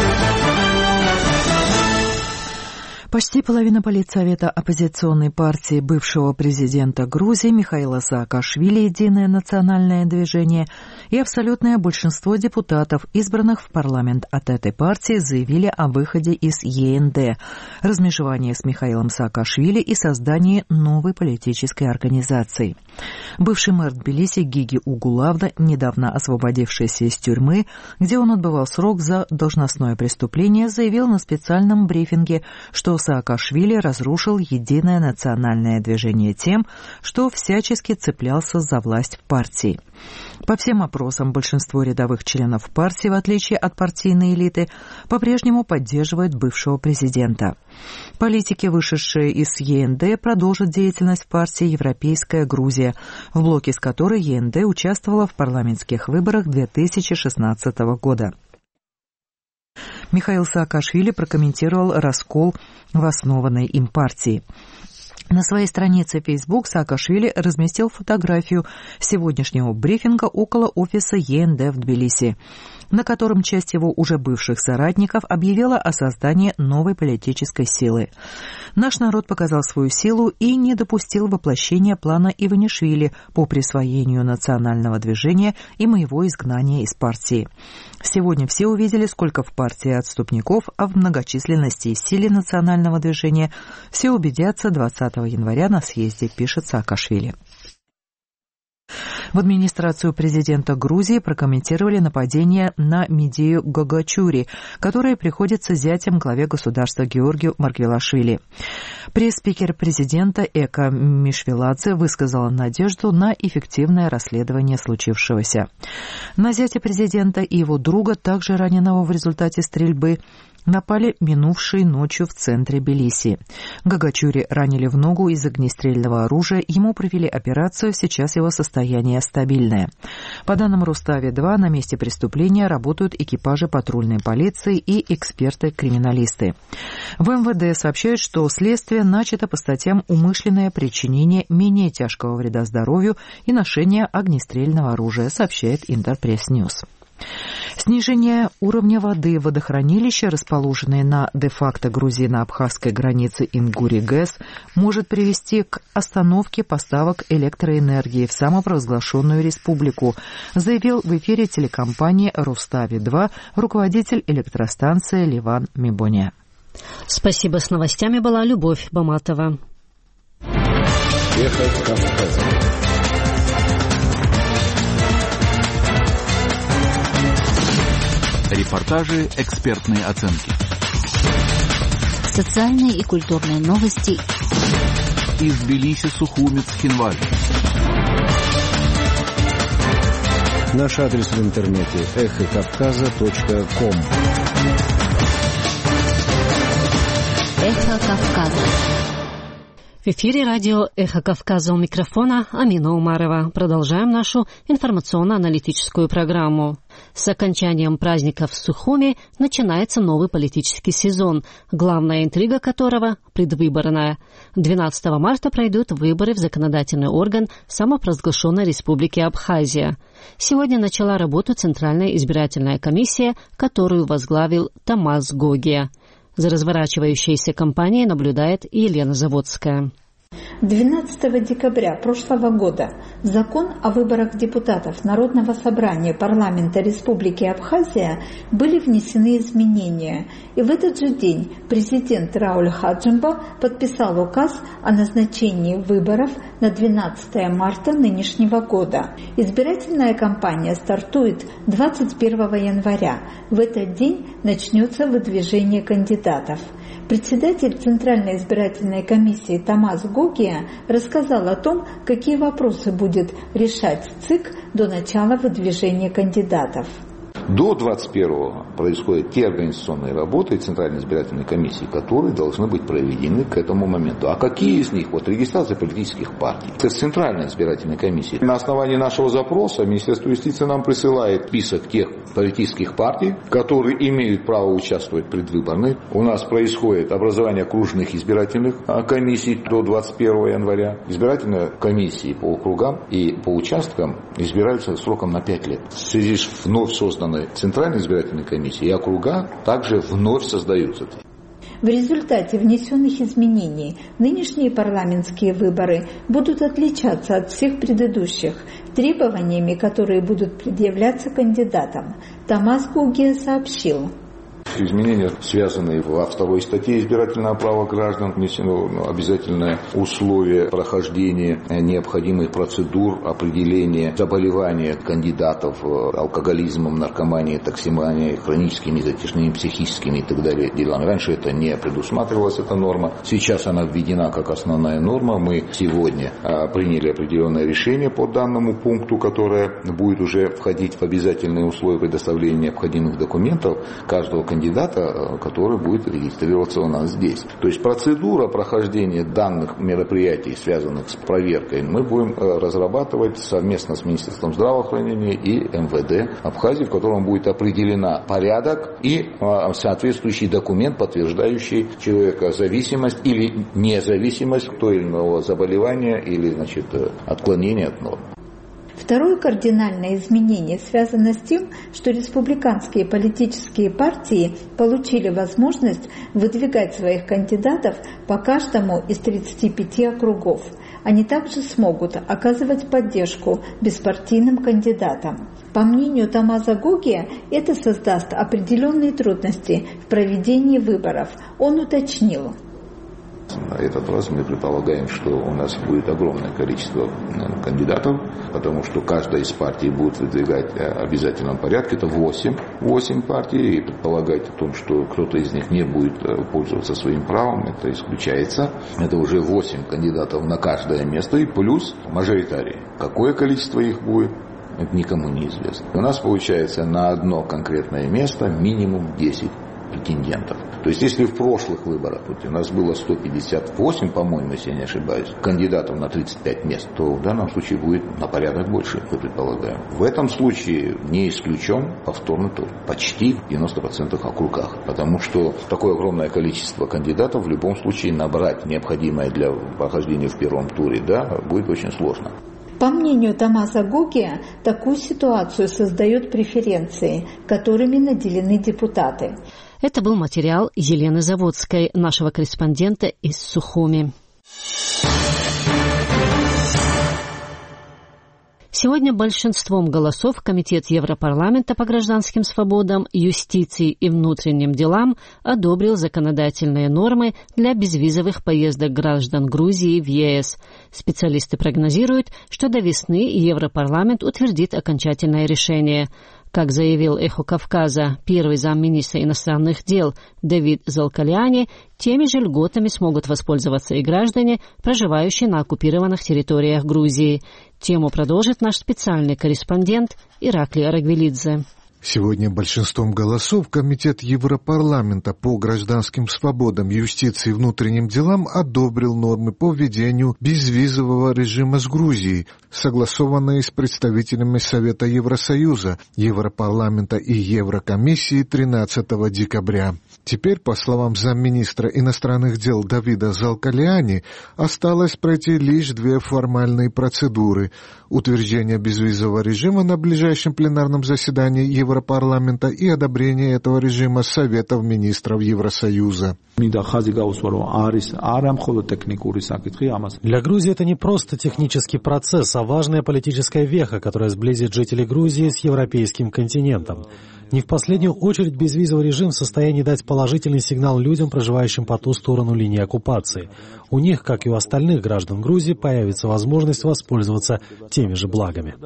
Почти половина политсовета оппозиционной партии бывшего президента Грузии Михаила Саакашвили «Единое национальное движение» и абсолютное большинство депутатов, избранных в парламент от этой партии, заявили о выходе из ЕНД, размежевании с Михаилом Саакашвили и создании новой политической организации. Бывший мэр Тбилиси Гиги Угулавда, недавно освободившийся из тюрьмы, где он отбывал срок за должностное преступление, заявил на специальном брифинге, что Саакашвили разрушил единое национальное движение тем, что всячески цеплялся за власть в партии. По всем опросам, большинство рядовых членов партии, в отличие от партийной элиты, по-прежнему поддерживают бывшего президента. Политики, вышедшие из ЕНД, продолжат деятельность в партии «Европейская Грузия», в блоке с которой ЕНД участвовала в парламентских выборах 2016 года. Михаил Саакашвили прокомментировал раскол в основанной им партии. На своей странице Facebook Саакашвили разместил фотографию сегодняшнего брифинга около офиса ЕНД в Тбилиси, на котором часть его уже бывших соратников объявила о создании новой политической силы. Наш народ показал свою силу и не допустил воплощения плана Иванишвили по присвоению национального движения и моего изгнания из партии. Сегодня все увидели, сколько в партии отступников, а в многочисленности и силе национального движения все убедятся 20 января на съезде, пишет Саакашвили. В администрацию президента Грузии прокомментировали нападение на Медею Гагачури, которое приходится зятем главе государства Георгию Маргвелашвили. Пресс-спикер президента Эка Мишвеладзе высказала надежду на эффективное расследование случившегося. На зятя президента и его друга, также раненого в результате стрельбы, напали минувшей ночью в центре Тбилиси. Гагачури ранили в ногу из огнестрельного оружия, ему провели операцию, сейчас его состояние стабильное. По данным Рустави-2, на месте преступления работают экипажи патрульной полиции и эксперты-криминалисты. В МВД сообщают, что следствие начато по статьям «Умышленное причинение менее тяжкого вреда здоровью» и «Ношение огнестрельного оружия», сообщает Интерпресс-Ньюс. Снижение уровня воды в водохранилище, расположенное на де-факто грузино-абхазской границе Ингури-ГЭС, может привести к остановке поставок электроэнергии в самопровозглашенную республику, заявил в эфире телекомпании «Рустави-2» руководитель электростанции Ливан Мибоня. Спасибо. С новостями была Любовь Баматова. Эхо Кавказа. Репортажи, экспертные оценки. Социальные и культурные новости. Из Тбилиси, Сухуми, Цхинвали. Наш адрес в интернете эхокавказа.ком. Эхо Кавказа. В эфире радио «Эхо Кавказа», у микрофона Амина Умарова. Продолжаем нашу информационно-аналитическую программу. С окончанием праздников в Сухуми начинается новый политический сезон, главная интрига которого – предвыборная. 12 марта пройдут выборы в законодательный орган самопровозглашенной Республики Абхазия. Сегодня начала работу Центральная избирательная комиссия, которую возглавил Тамаз Гогия. За разворачивающейся кампанией наблюдает Елена Заводская. 12 декабря прошлого года в закон о выборах депутатов Народного собрания парламента Республики Абхазия были внесены изменения, и в этот же день президент Рауль Хаджимба подписал указ о назначении выборов на 12 марта нынешнего года. Избирательная кампания стартует 21 января. В этот день начнется выдвижение кандидатов. Председатель Центральной избирательной комиссии Томас Гогия рассказал о том, какие вопросы будет решать ЦИК до начала выдвижения кандидатов. До 21-го происходят те организационные работы Центральной избирательной комиссии, которые должны быть проведены к этому моменту. А какие из них? Вот регистрация политических партий. Это Центральная избирательная комиссия. На основании нашего запроса Министерство юстиции нам присылает список тех политических партий, которые имеют право участвовать в предвыборной. У нас происходит образование окружных избирательных комиссий до 21 января. Избирательные комиссии по округам и по участкам избираются сроком на 5 лет. В связи с вновь созданной Центральной избирательной комиссии и округа также вновь создаются. В результате внесенных изменений нынешние парламентские выборы будут отличаться от всех предыдущих требованиями, которые будут предъявляться кандидатам. Томас Гогия сообщил. Изменения, связанные во второй статье избирательного права граждан, внесено обязательное условие прохождения необходимых процедур определения заболевания кандидатов алкоголизмом, наркоманией, токсикоманией, хроническими затяжными психическими и так далее делами. Раньше это не предусматривалась, эта норма. Сейчас она введена как основная норма. Мы сегодня приняли определенное решение по данному пункту, которое будет уже входить в обязательные условия предоставления необходимых документов каждого кандидата, который будет регистрироваться у нас здесь. То есть процедура прохождения данных мероприятий, связанных с проверкой, мы будем разрабатывать совместно с Министерством здравоохранения и МВД Абхазии, в котором будет определена порядок и соответствующий документ, подтверждающий человека зависимость или независимость от того или иного заболевания или отклонения от норм. Второе кардинальное изменение связано с тем, что республиканские политические партии получили возможность выдвигать своих кандидатов по каждому из 35 округов. Они также смогут оказывать поддержку беспартийным кандидатам. По мнению Томаса Гогия, это создаст определенные трудности в проведении выборов. Он уточнил. На этот раз мы предполагаем, что у нас будет огромное количество кандидатов, потому что каждая из партий будет выдвигать в обязательном порядке. Это 8 партий, и предполагать о том, что кто-то из них не будет пользоваться своим правом, это исключается. Это уже 8 кандидатов на каждое место, и плюс мажоритарии. Какое количество их будет, это никому не известно. У нас получается на одно конкретное место минимум 10 претендентов. То есть, если в прошлых выборах у нас было 158, по-моему, если я не ошибаюсь, кандидатов на 35 мест, то в данном случае будет на порядок больше, мы предполагаем. В этом случае не исключен повторный тур. Почти в 90% округах. Потому что такое огромное количество кандидатов в любом случае набрать необходимое для прохождения в первом туре, будет очень сложно. По мнению Томаса Гогия, такую ситуацию создают преференции, которыми наделены депутаты. Это был материал Елены Заводской, нашего корреспондента из Сухуми. Сегодня большинством голосов Комитет Европарламента по гражданским свободам, юстиции и внутренним делам одобрил законодательные нормы для безвизовых поездок граждан Грузии в ЕС. Специалисты прогнозируют, что до весны Европарламент утвердит окончательное решение. Как заявил «Эхо Кавказа» первый замминистра иностранных дел Давид Залкаляни, теми же льготами смогут воспользоваться и граждане, проживающие на оккупированных территориях Грузии. Тему продолжит наш специальный корреспондент Иракли Арагвелидзе. Сегодня большинством голосов Комитет Европарламента по гражданским свободам, юстиции и внутренним делам одобрил нормы по введению безвизового режима с Грузией. согласованные с представителями Совета Евросоюза, Европарламента и Еврокомиссии 13 декабря. Теперь, по словам замминистра иностранных дел Давида Залкалиани, осталось пройти лишь две формальные процедуры – утверждение безвизового режима на ближайшем пленарном заседании Европарламента и одобрение этого режима Советов министров Евросоюза. Для Грузии это не просто технический процесс, а важная политическая веха, которая сблизит жителей Грузии с европейским континентом. Не в последнюю очередь безвизовый режим в состоянии дать положительный сигнал людям, проживающим по ту сторону линии оккупации. У них, как и у остальных граждан Грузии, появится возможность воспользоваться теми же благами.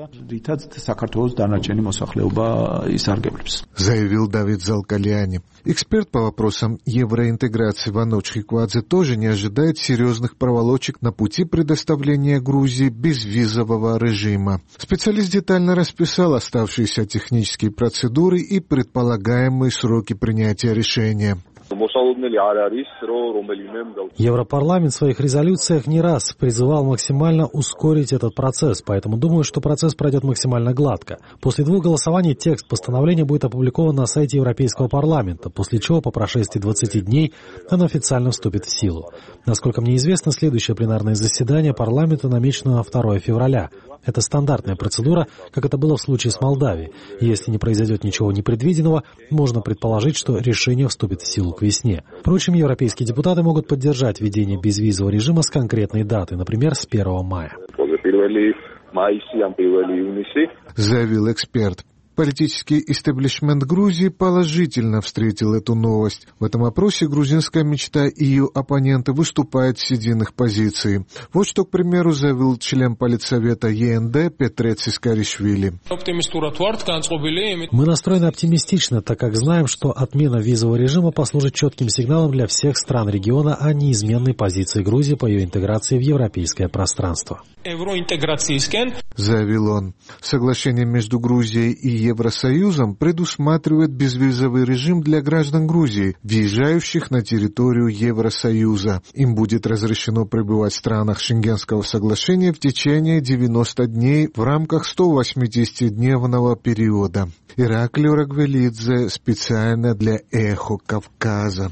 Заявил Давид Залкалиани. Эксперт по вопросам евроинтеграции Ваноч Хиквадзе тоже не ожидает серьезных проволочек на пути предоставления Грузии безвизового режима. Специалист детально расписал оставшиеся технические процедуры и предполагаемые сроки принятия решения. Европарламент в своих резолюциях не раз призывал максимально ускорить этот процесс, поэтому думаю, что процесс пройдет максимально гладко. После 2 голосований текст постановления будет опубликован на сайте Европейского парламента, после чего по прошествии 20 дней оно официально вступит в силу. Насколько мне известно, следующее пленарное заседание парламента намечено на 2 февраля. Это стандартная процедура, как это было в случае с Молдавией. Если не произойдет ничего непредвиденного, можно предположить, что решение вступит в силу к весне. Впрочем, европейские депутаты могут поддержать введение безвизового режима с конкретной даты, например, с 1 мая. Заявил эксперт. Политический истеблишмент Грузии положительно встретил эту новость. В этом опросе грузинская мечта и ее оппоненты выступают с единых позиций. Вот что, к примеру, заявил член Политсовета ЕНД Петрец Искаришвили. Мы настроены оптимистично, так как знаем, что отмена визового режима послужит четким сигналом для всех стран региона о неизменной позиции Грузии по ее интеграции в европейское пространство. Заявил он. Соглашение между Грузией и Евросоюзом предусматривает безвизовый режим для граждан Грузии, въезжающих на территорию Евросоюза. Им будет разрешено пребывать в странах Шенгенского соглашения в течение 90 дней в рамках 180-дневного периода. Ираклий Рагвелидзе специально для «Эхо Кавказа».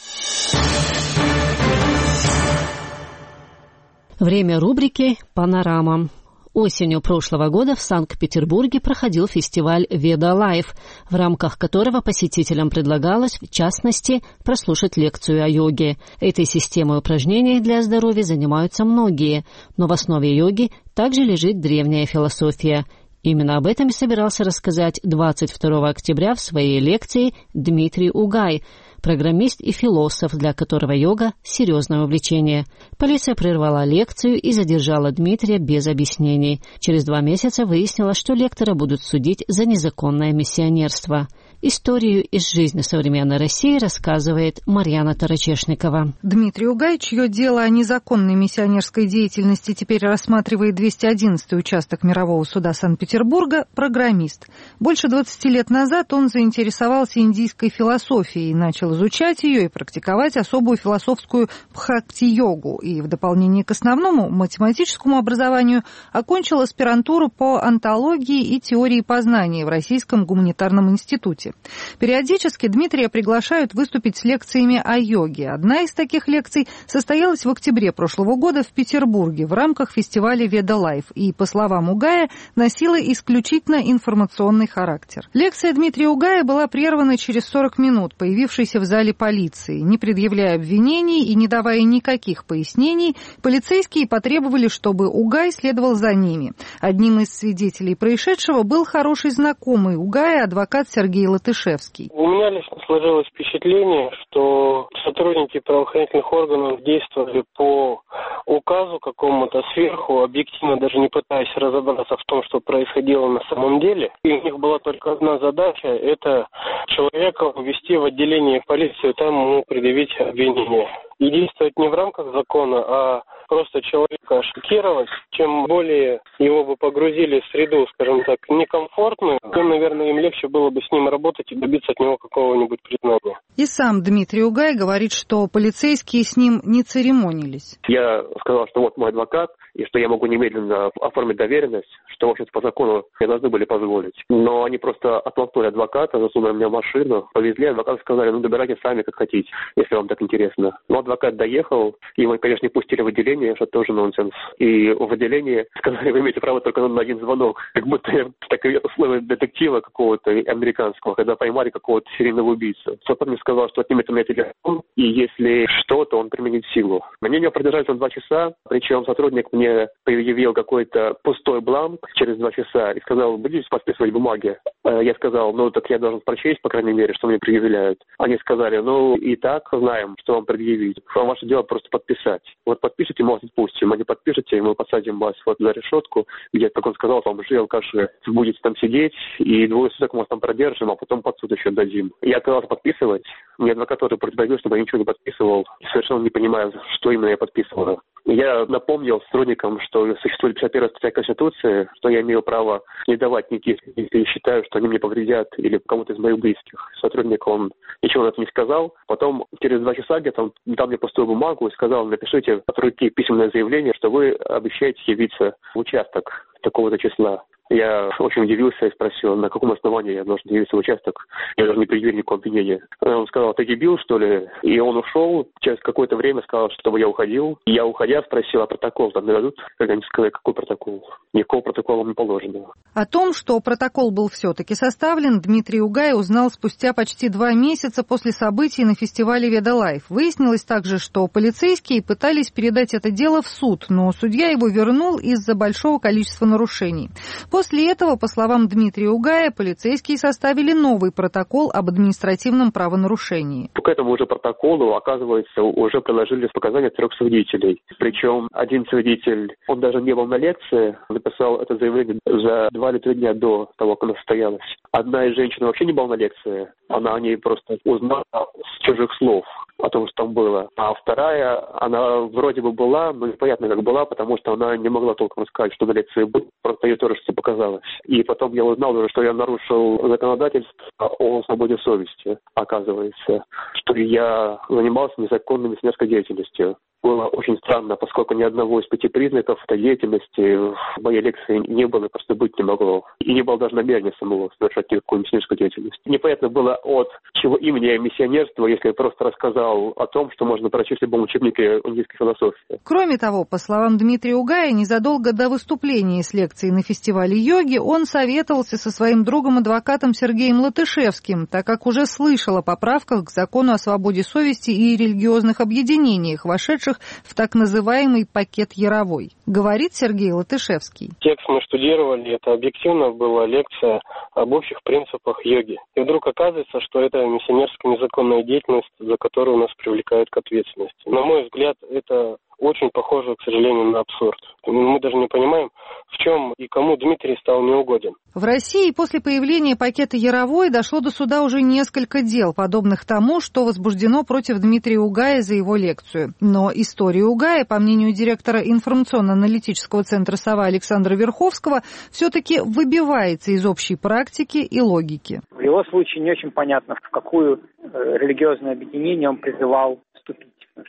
Время рубрики «Панорама». Осенью прошлого года в Санкт-Петербурге проходил фестиваль «Веда Лайф», в рамках которого посетителям предлагалось, в частности, прослушать лекцию о йоге. Этой системой упражнений для здоровья занимаются многие, но в основе йоги также лежит древняя философия. Именно об этом и собирался рассказать 22 октября в своей лекции Дмитрий Угай, программист и философ, для которого йога – серьезное увлечение. Полиция прервала лекцию и задержала Дмитрия без объяснений. Через 2 месяца выяснилось, что лектора будут судить за незаконное миссионерство. Историю из жизни современной России рассказывает Марьяна Тарачешникова. Дмитрий Угай, чье дело о незаконной миссионерской деятельности теперь рассматривает 211-й участок Мирового суда Санкт-Петербурга, программист. Больше 20 лет назад он заинтересовался индийской философией, начал изучать ее и практиковать особую философскую бхакти-йогу. И в дополнение к основному математическому образованию окончил аспирантуру по онтологии и теории познания в Российском гуманитарном институте. Периодически Дмитрия приглашают выступить с лекциями о йоге. Одна из таких лекций состоялась в октябре прошлого года в Петербурге в рамках фестиваля «Веда Лайф» и, по словам Угая, носила исключительно информационный характер. Лекция Дмитрия Угая была прервана через 40 минут, появившейся в зале полиции. Не предъявляя обвинений и не давая никаких пояснений, полицейские потребовали, чтобы Угай следовал за ними. Одним из свидетелей происшедшего был хороший знакомый Угая, адвокат Сергей Латышевский. У меня лично сложилось впечатление, что сотрудники правоохранительных органов действовали по указу какому-то сверху, объективно даже не пытаясь разобраться в том, что происходило на самом деле. И у них была только одна задача – это человека увезти в отделение полиции, там ему предъявить обвинение. и действовать не в рамках закона, а просто человека шокировать. Чем более его бы погрузили в среду, скажем так, некомфортную, тем, наверное, им легче было бы с ним работать и добиться от него какого-нибудь признания. И сам Дмитрий Угай говорит, что полицейские с ним не церемонились. Я сказал, что вот мой адвокат, и что я могу немедленно оформить доверенность, что, в общем-то, по закону мне должны были позволить. Но они просто оттолкнули адвоката, засунули меня в машину, повезли, адвокаты сказали, ну, добирайтесь сами, как хотите, если вам так интересно. Но адвокат доехал, его, конечно, не пустили в отделение, что тоже нонсенс. И в отделении сказали, вы имеете право только на один звонок. Как будто я такой условие детектива какого-то американского, когда поймали какого-то серийного убийцу. Потом мне сказал, что отнимет у меня телефон, и если что, то он применит силу. Мне не продержались 2 часа, причем сотрудник мне предъявил какой-то пустой бланк через 2 часа и сказал, будете подписывать бумаги? Я сказал, ну так я должен прочесть, по крайней мере, что мне предъявляют. Они сказали, ну и так знаем, что вам предъявить. Ваше дело просто подписать. Вот подпишите, мы вас отпустим, а не подпишите, мы посадим вас вот за решетку, где, как он сказал, вам же алкаши, будете там сидеть, и 2 суток мы вас там продержим, а потом под суд еще дадим. Я отказался подписывать. Мне адвокат тоже предупредил, чтобы я ничего не подписывал. Совершенно не понимаю, что именно я подписывал. Я напомнил сотрудникам, что существует 51 статья Конституции, что я имею право не давать никаких, если считаю, что они мне повредят или кому-то из моих близких. Сотрудник, он ничего на это не сказал. Потом через 2 часа где-то он дал мне пустую бумагу и сказал, напишите от руки письменное заявление, что вы обещаете явиться в участок такого-то числа. Я очень удивился и спросил, на каком основании я должен явиться в участок, я даже не предъявил никакого обвинения. Он сказал, ты дебил, что ли? И он ушел, через какое-то время сказал, чтобы я уходил. И я, уходя, спросил, а протокол там дадут? Как они сказали, какой протокол? Никакого протокола не положено. О том, что протокол был все-таки составлен, Дмитрий Угай узнал спустя почти 2 месяца после событий на фестивале Веда Лайф. Выяснилось также, что полицейские пытались передать это дело в суд, но судья его вернул из-за большого количества нарушений. После этого, по словам Дмитрия Угая, полицейские составили новый протокол об административном правонарушении. К этому уже протоколу, оказывается, уже приложили показания 3 свидетелей. Причем один свидетель, он даже не был на лекции, написал это заявление за 2 или 3 дня до того, как оно состоялось. Одна из женщин вообще не была на лекции, она о ней просто узнала с чужих слов о том, что там было. А вторая, она вроде бы была, но непонятно как была, потому что она не могла толком сказать, что на лекции было, просто ей тоже что показалось. И потом я узнал уже, что я нарушил законодательство о свободе совести, оказывается, что я занимался незаконной миссионерской деятельностью. Было очень странно, поскольку ни одного из 5 признаков этой деятельности в моей лекции не было, просто быть не могло. И не было даже намерения самого совершать никакую миссионерскую деятельность. Непонятно было, от чего имени миссионерства, если я просто рассказал о том, что можно прочесть в любом учебнике индийской философии. Кроме того, по словам Дмитрия Угая, незадолго до выступления с лекцией на фестивале йоги он советовался со своим другом-адвокатом Сергеем Латышевским, так как уже слышал о поправках к закону о свободе совести и религиозных объединениях, вошедших в так называемый пакет Яровой. Говорит Сергей Латышевский. Текст мы штудировали, это объективно была лекция об общих принципах йоги. И вдруг оказывается, что это миссионерская незаконная деятельность, за которую нас привлекают к ответственности. На мой взгляд, это очень похоже, к сожалению, на абсурд. Мы даже не понимаем, в чем и кому Дмитрий стал неугоден. В России после появления пакета Яровой дошло до суда уже несколько дел, подобных тому, что возбуждено против Дмитрия Угая за его лекцию. Но история Угая, по мнению директора информационно-аналитического центра «Сова» Александра Верховского, все-таки выбивается из общей практики и логики. В его случае не очень понятно, в какую религиозное объединение он призывал вступить.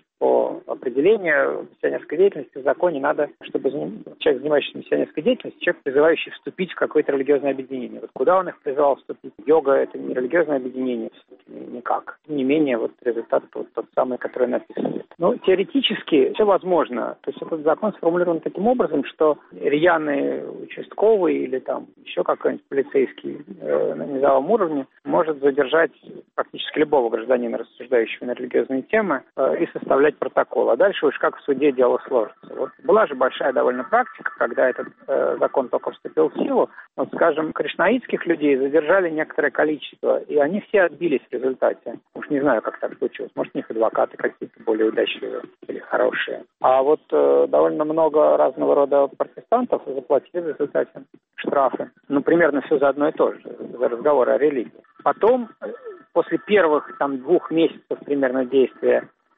По определению миссионерской деятельности в законе надо, чтобы человек, занимающийся миссионерской деятельностью, человек, призывающий вступить в какое-то религиозное объединение. Вот куда он их призывал вступить? Йога – это не религиозное объединение, никак. Тем не менее, вот результат вот тот самый, который написан. Ну, теоретически все возможно. То есть этот закон сформулирован таким образом, что рьяный участковый или там еще какой-нибудь полицейский на низовом уровне может задержать практически любого гражданина, рассуждающего на религиозные темы, и составлять протокол. А дальше уж как в суде дело сложится. Вот была же большая довольно практика, когда этот закон только вступил в силу. Вот, скажем, кришнаитских людей задержали некоторое количество, и они все отбились в результате. Уж не знаю, как так случилось. Может, у них адвокаты какие-то более удачливые или хорошие. А вот довольно много разного рода протестантов заплатили в результате штрафы. Ну, примерно все за одно и то же, за разговоры о религии. Потом, после первых 2 месяцев примерно действия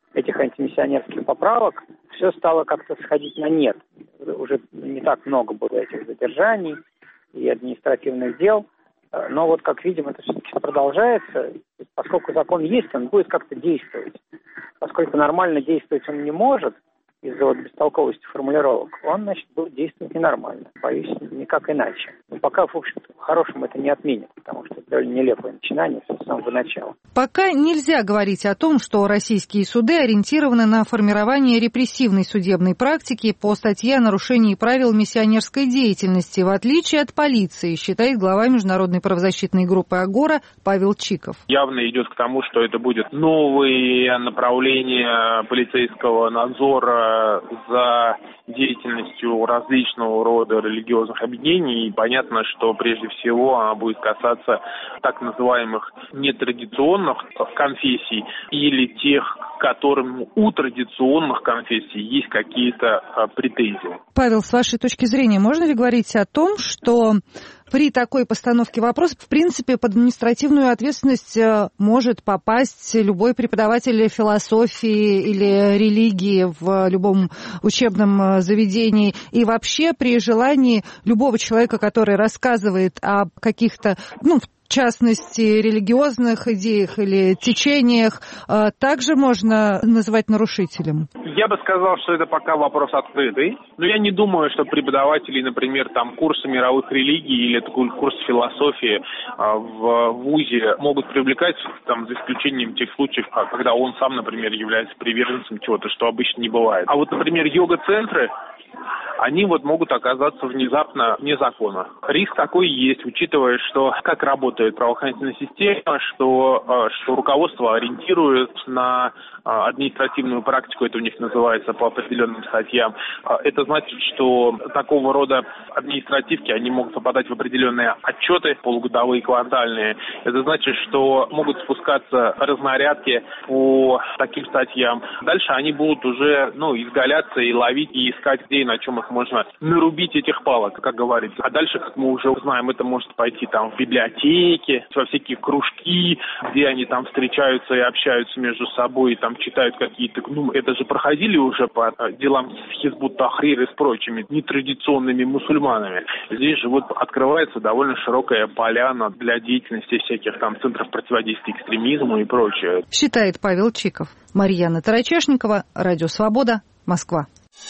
этих антимиссионерских поправок все стало как-то сходить на нет. Уже не так много было этих задержаний и административных дел. Но вот, как видим, это все-таки продолжается. Поскольку закон есть, он будет как-то действовать. Поскольку нормально действовать он не может, из-за вот бестолковости формулировок, он, значит, будет действовать ненормально. Боюсь, никак иначе. Но пока, в общем-то, по-хорошему это не отменит, потому что это довольно нелепое начинание с самого начала. Пока нельзя говорить о том, что российские суды ориентированы на формирование репрессивной судебной практики по статье о нарушении правил миссионерской деятельности, в отличие от полиции, считает глава международной правозащитной группы «Агора» Павел Чиков. Явно идет к тому, что это будет новые направления полицейского надзора за деятельностью различного рода религиозных объединений. И понятно, что прежде всего она будет касаться так называемых нетрадиционных конфессий или тех, которым у традиционных конфессий есть какие-то претензии. Павел, с вашей точки зрения, можно ли говорить о том, что при такой постановке вопроса, в принципе, под административную ответственность может попасть любой преподаватель философии или религии в любом учебном заведении? И вообще при желании любого человека, который рассказывает о каких-то, в частности, религиозных идеях или течениях, также можно называть нарушителем? Я бы сказал, что это пока вопрос открытый. Но я не думаю, что преподаватели, например, курсы мировых религий или курс философии в ВУЗе могут привлекать, за исключением тех случаев, когда он сам, например, является приверженцем чего-то, что обычно не бывает. А вот, например, йога-центры, они могут оказаться внезапно вне закона. Риск такой есть, учитывая, что как работает правоохранительная система, что руководство ориентируется на административную практику, это у них называется по определенным статьям. Это значит, что такого рода административки, они могут попадать в определенные отчеты, полугодовые, квартальные. Это значит, что могут спускаться разнарядки по таким статьям. Дальше они будут уже изгаляться и ловить, и искать, где и на чем их можно нарубить, этих палок, как говорится. А дальше, как мы уже знаем, это может пойти в библиотеки, во всякие кружки, где они встречаются и общаются между собой, и читают какие-то... это же проходили уже по делам с Хизбут Тахрир и с прочими нетрадиционными мусульманами. Здесь же открывается довольно широкая поляна для деятельности всяких центров противодействия экстремизму и прочее. Считает Павел Чиков. Марьяна Тарачешникова, Радио Свобода, Москва.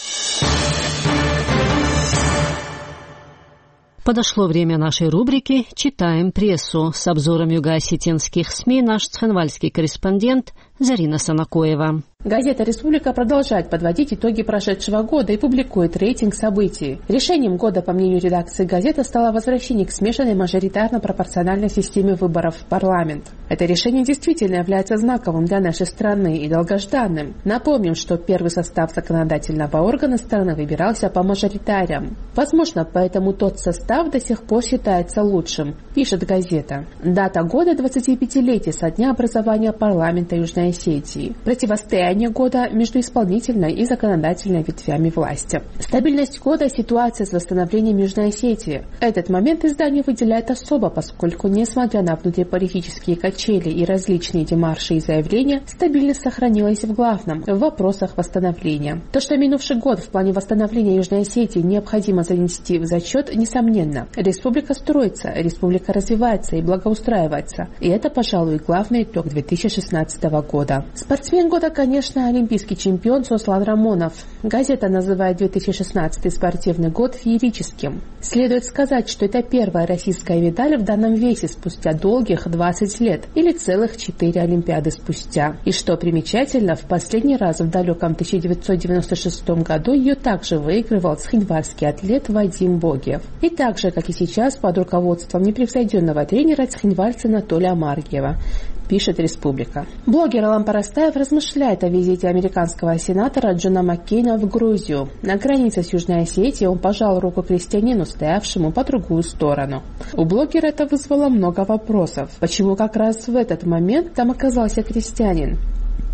Подошло время нашей рубрики «Читаем прессу». С обзором юго-осетинских СМИ наш цхинвальский корреспондент Зарина Санакоева. Газета «Республика» продолжает подводить итоги прошедшего года и публикует рейтинг событий. Решением года, по мнению редакции газеты, стало возвращение к смешанной мажоритарно-пропорциональной системе выборов в парламент. Это решение действительно является знаковым для нашей страны и долгожданным. Напомним, что первый состав законодательного органа страны выбирался по мажоритариям. Возможно, поэтому тот состав до сих пор считается лучшим, пишет газета. Дата года – 25-летие со дня образования парламента Южной Осетии. Противостояние года между исполнительной и законодательной ветвями власти. Стабильность года – ситуация с восстановлением Южной Осетии. Этот момент издание выделяет особо, поскольку, несмотря на внутриполитические качели и различные демарши и заявления, стабильность сохранилась в главном – в вопросах восстановления. То, что минувший год в плане восстановления Южной Осетии необходимо занести в зачет, несомненно. Республика строится, республика развивается и благоустраивается. И это, пожалуй, главный итог 2016 года. Спортсмен года, конечно, олимпийский чемпион Сослан Рамонов. Газета называет 2016 спортивный год феерическим. Следует сказать, что это первая российская медаль в данном весе спустя долгих 20 лет или целых 4 Олимпиады спустя. И что примечательно, в последний раз в далеком 1996 году ее также выигрывал цхинвальский атлет Вадим Богиев. И так же, как и сейчас, под руководством непревзойденного тренера цхинвальца Анатолия Маргиева, пишет «Республика». Блогер Алан Парастаев размышляет о визите американского сенатора Джона Маккейна в Грузию. На границе с Южной Осетией он пожал руку крестьянину, стоявшему по другую сторону. У блогера это вызвало много вопросов. Почему как раз в этот момент там оказался крестьянин?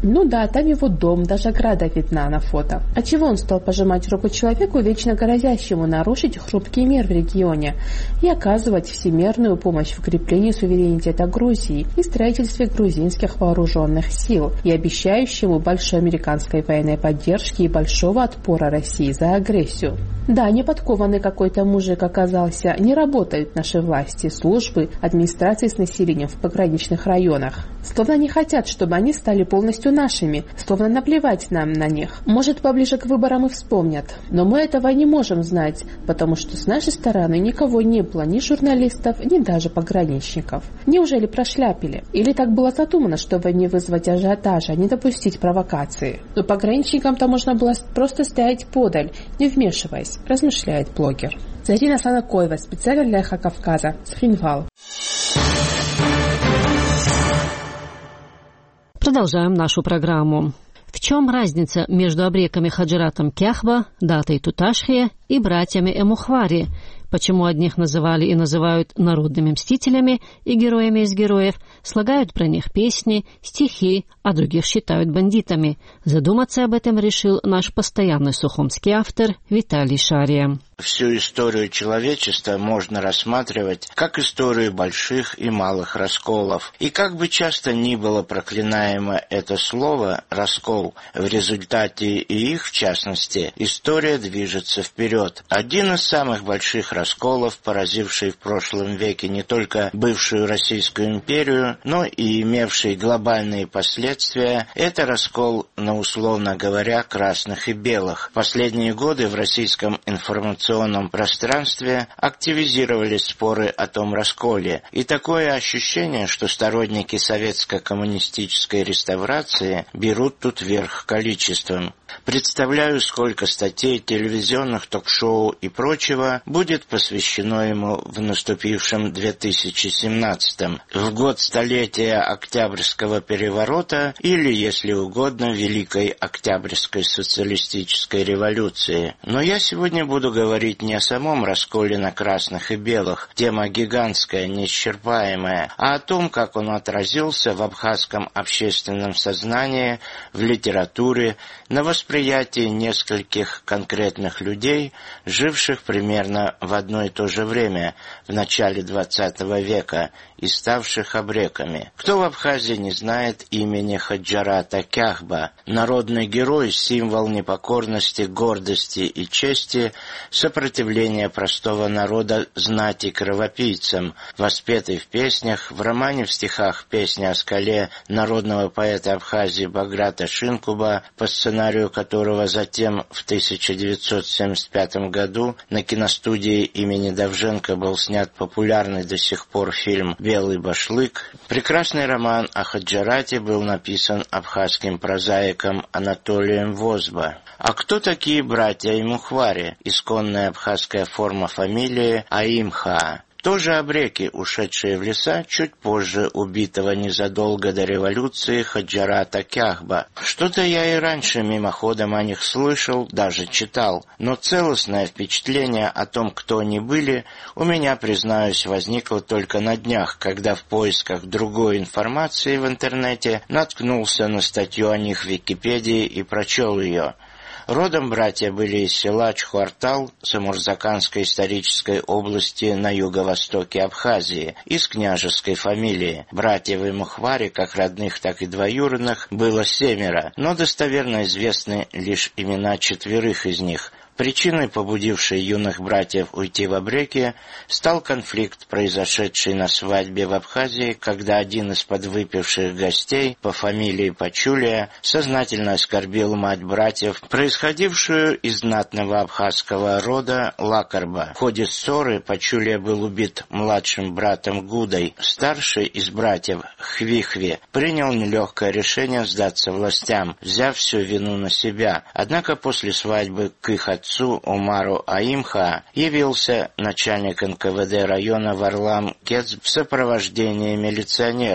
Ну да, там его дом, даже ограда видна на фото. А чего он стал пожимать руку человеку, вечно грозящему нарушить хрупкий мир в регионе и оказывать всемирную помощь в укреплении суверенитета Грузии и строительстве грузинских вооруженных сил, и обещающему большой американской военной поддержки и большого отпора России за агрессию? Да, неподкованный какой-то мужик оказался. Не работают наши власти, службы, администрации с населением в пограничных районах. Словно не хотят, чтобы они стали полностью нашими, словно наплевать нам на них. Может, поближе к выборам и вспомнят. Но мы этого не можем знать, потому что с нашей стороны никого не было, ни журналистов, ни даже пограничников. Неужели прошляпили? Или так было задумано, чтобы не вызвать ажиотажа, не допустить провокации? Но пограничникам-то можно было просто стоять подаль, не вмешиваясь, размышляет блогер. Зарина Санакоева, специально для «Эхо Кавказа», Цхинвал. Продолжаем нашу программу. В чем разница между абреками Хаджаратом Кяхба, Датой Туташхе и братьями Эмухвари? Почему одних называли и называют народными мстителями и героями из героев, слагают про них песни, стихи, а других считают бандитами? Задуматься об этом решил наш постоянный сухумский автор Виталий Шария. Всю историю человечества можно рассматривать как историю больших и малых расколов. И как бы часто ни было проклинаемо это слово «раскол», в результате и их, в частности, история движется вперед. Один из самых больших расколов, поразивший в прошлом веке не только бывшую Российскую империю, но и имевший глобальные последствия, это раскол на, условно говоря, красных и белых. В последние годы в российском информационном пространстве активизировались споры о том расколе, и такое ощущение, что сторонники советско-коммунистической реставрации берут тут верх количеством. Представляю, сколько статей, телевизионных ток-шоу и прочего будет посвящено ему в наступившем 2017-м, в год столетия Октябрьского переворота или, если угодно, Великой Октябрьской социалистической революции. Но я сегодня буду говорить не о самом расколе на красных и белых, тема гигантская, неисчерпаемая, а о том, как он отразился в абхазском общественном сознании, в литературе, на восприятии нескольких конкретных людей, живших примерно в одно и то же время, в начале XX века, и ставших абреками. Кто в Абхазии не знает имени Хаджарата Кяхба? Народный герой, символ непокорности, гордости и чести, сопротивления простого народа знати кровопийцам, воспетый в песнях, в романе в стихах «Песня о скале» народного поэта Абхазии Баграта Шинкуба, по сценарию которого затем в 1975 году на киностудии имени Довженко был снят популярный до сих пор фильм «Белый башлык». Прекрасный роман о Хаджарате был написан абхазским прозаиком Анатолием Возба. А кто такие братья Эмухвари? Исконная абхазская форма фамилии Аимха. Тоже абреки, ушедшие в леса чуть позже убитого незадолго до революции Хаджарата Кяхба. Что-то я и раньше мимоходом о них слышал, даже читал, но целостное впечатление о том, кто они были, у меня, признаюсь, возникло только на днях, когда в поисках другой информации в интернете наткнулся на статью о них в Википедии и прочел ее. Родом братья были из села Чхуартал Самурзаканской исторической области на юго-востоке Абхазии, из княжеской фамилии. Братьев Эмухвари, как родных, так и двоюродных, было 7, но достоверно известны лишь имена 4 из них. Причиной, побудившей юных братьев уйти в абреки, стал конфликт, произошедший на свадьбе в Абхазии, когда один из подвыпивших гостей по фамилии Пачулия сознательно оскорбил мать братьев, происходившую из знатного абхазского рода Лакарба. В ходе ссоры Пачулия был убит младшим братом Гудой. Старший из братьев, Хвихви, принял нелегкое решение сдаться властям, взяв всю вину на себя. Однако после свадьбы к их отцу Умару Аимха явился начальник НКВД района Варлам Кец в сопровождении милиционеров.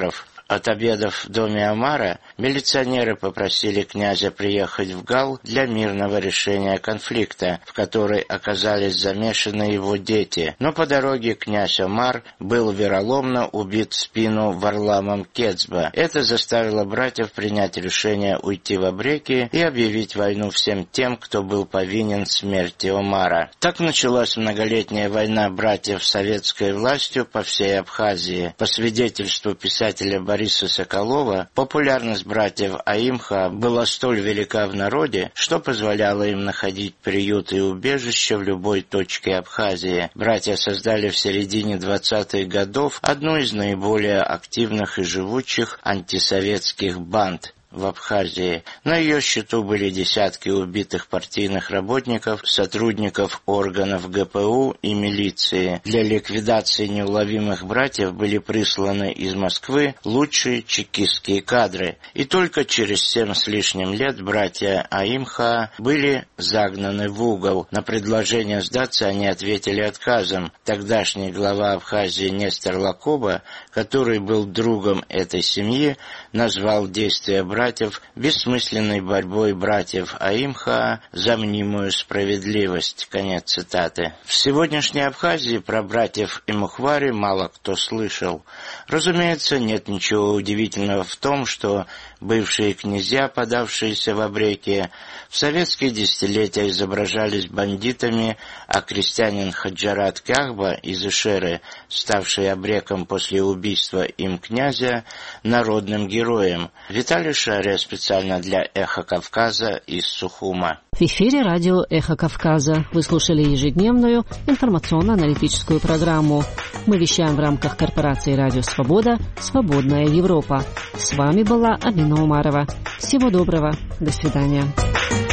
от обедов в доме Омара, милиционеры попросили князя приехать в Гал для мирного решения конфликта, в который оказались замешаны его дети. Но по дороге князь Омар был вероломно убит в спину Варламом Кецба. Это заставило братьев принять решение уйти в абреки и объявить войну всем тем, кто был повинен в смерти Омара. Так началась многолетняя война братьев с советской властью по всей Абхазии. По свидетельству писателя Бориса Соколова, популярность братьев Аимха была столь велика в народе, что позволяла им находить приют и убежище в любой точке Абхазии. Братья создали в середине 20-х годов одну из наиболее активных и живучих антисоветских банд в Абхазии. На ее счету были десятки убитых партийных работников, сотрудников органов ГПУ и милиции. Для ликвидации неуловимых братьев были присланы из Москвы лучшие чекистские кадры. И только через 7 с лишним лет братья Аимха были загнаны в угол. На предложение сдаться они ответили отказом. Тогдашний глава Абхазии Нестор Лакоба, который был другом этой семьи, назвал действия братьев бессмысленной борьбой братьев Аимха за мнимую справедливость. Конец цитаты. В сегодняшней Абхазии про братьев Имухвари мало кто слышал. Разумеется, нет ничего удивительного в том, что бывшие князья, подавшиеся в абреки, в советские десятилетия изображались бандитами, а крестьянин Хаджарат Кяхба из Ишеры, ставший абреком после убийства им князя, народным героем. Виталий Шария специально для «Эхо Кавказа» из Сухума. В эфире радио «Эхо Кавказа». Вы слушали ежедневную информационно-аналитическую программу. Мы вещаем в рамках корпорации «Радио Свобода. Свободная Европа». С вами была Амина Умарова. Всего доброго. До свидания.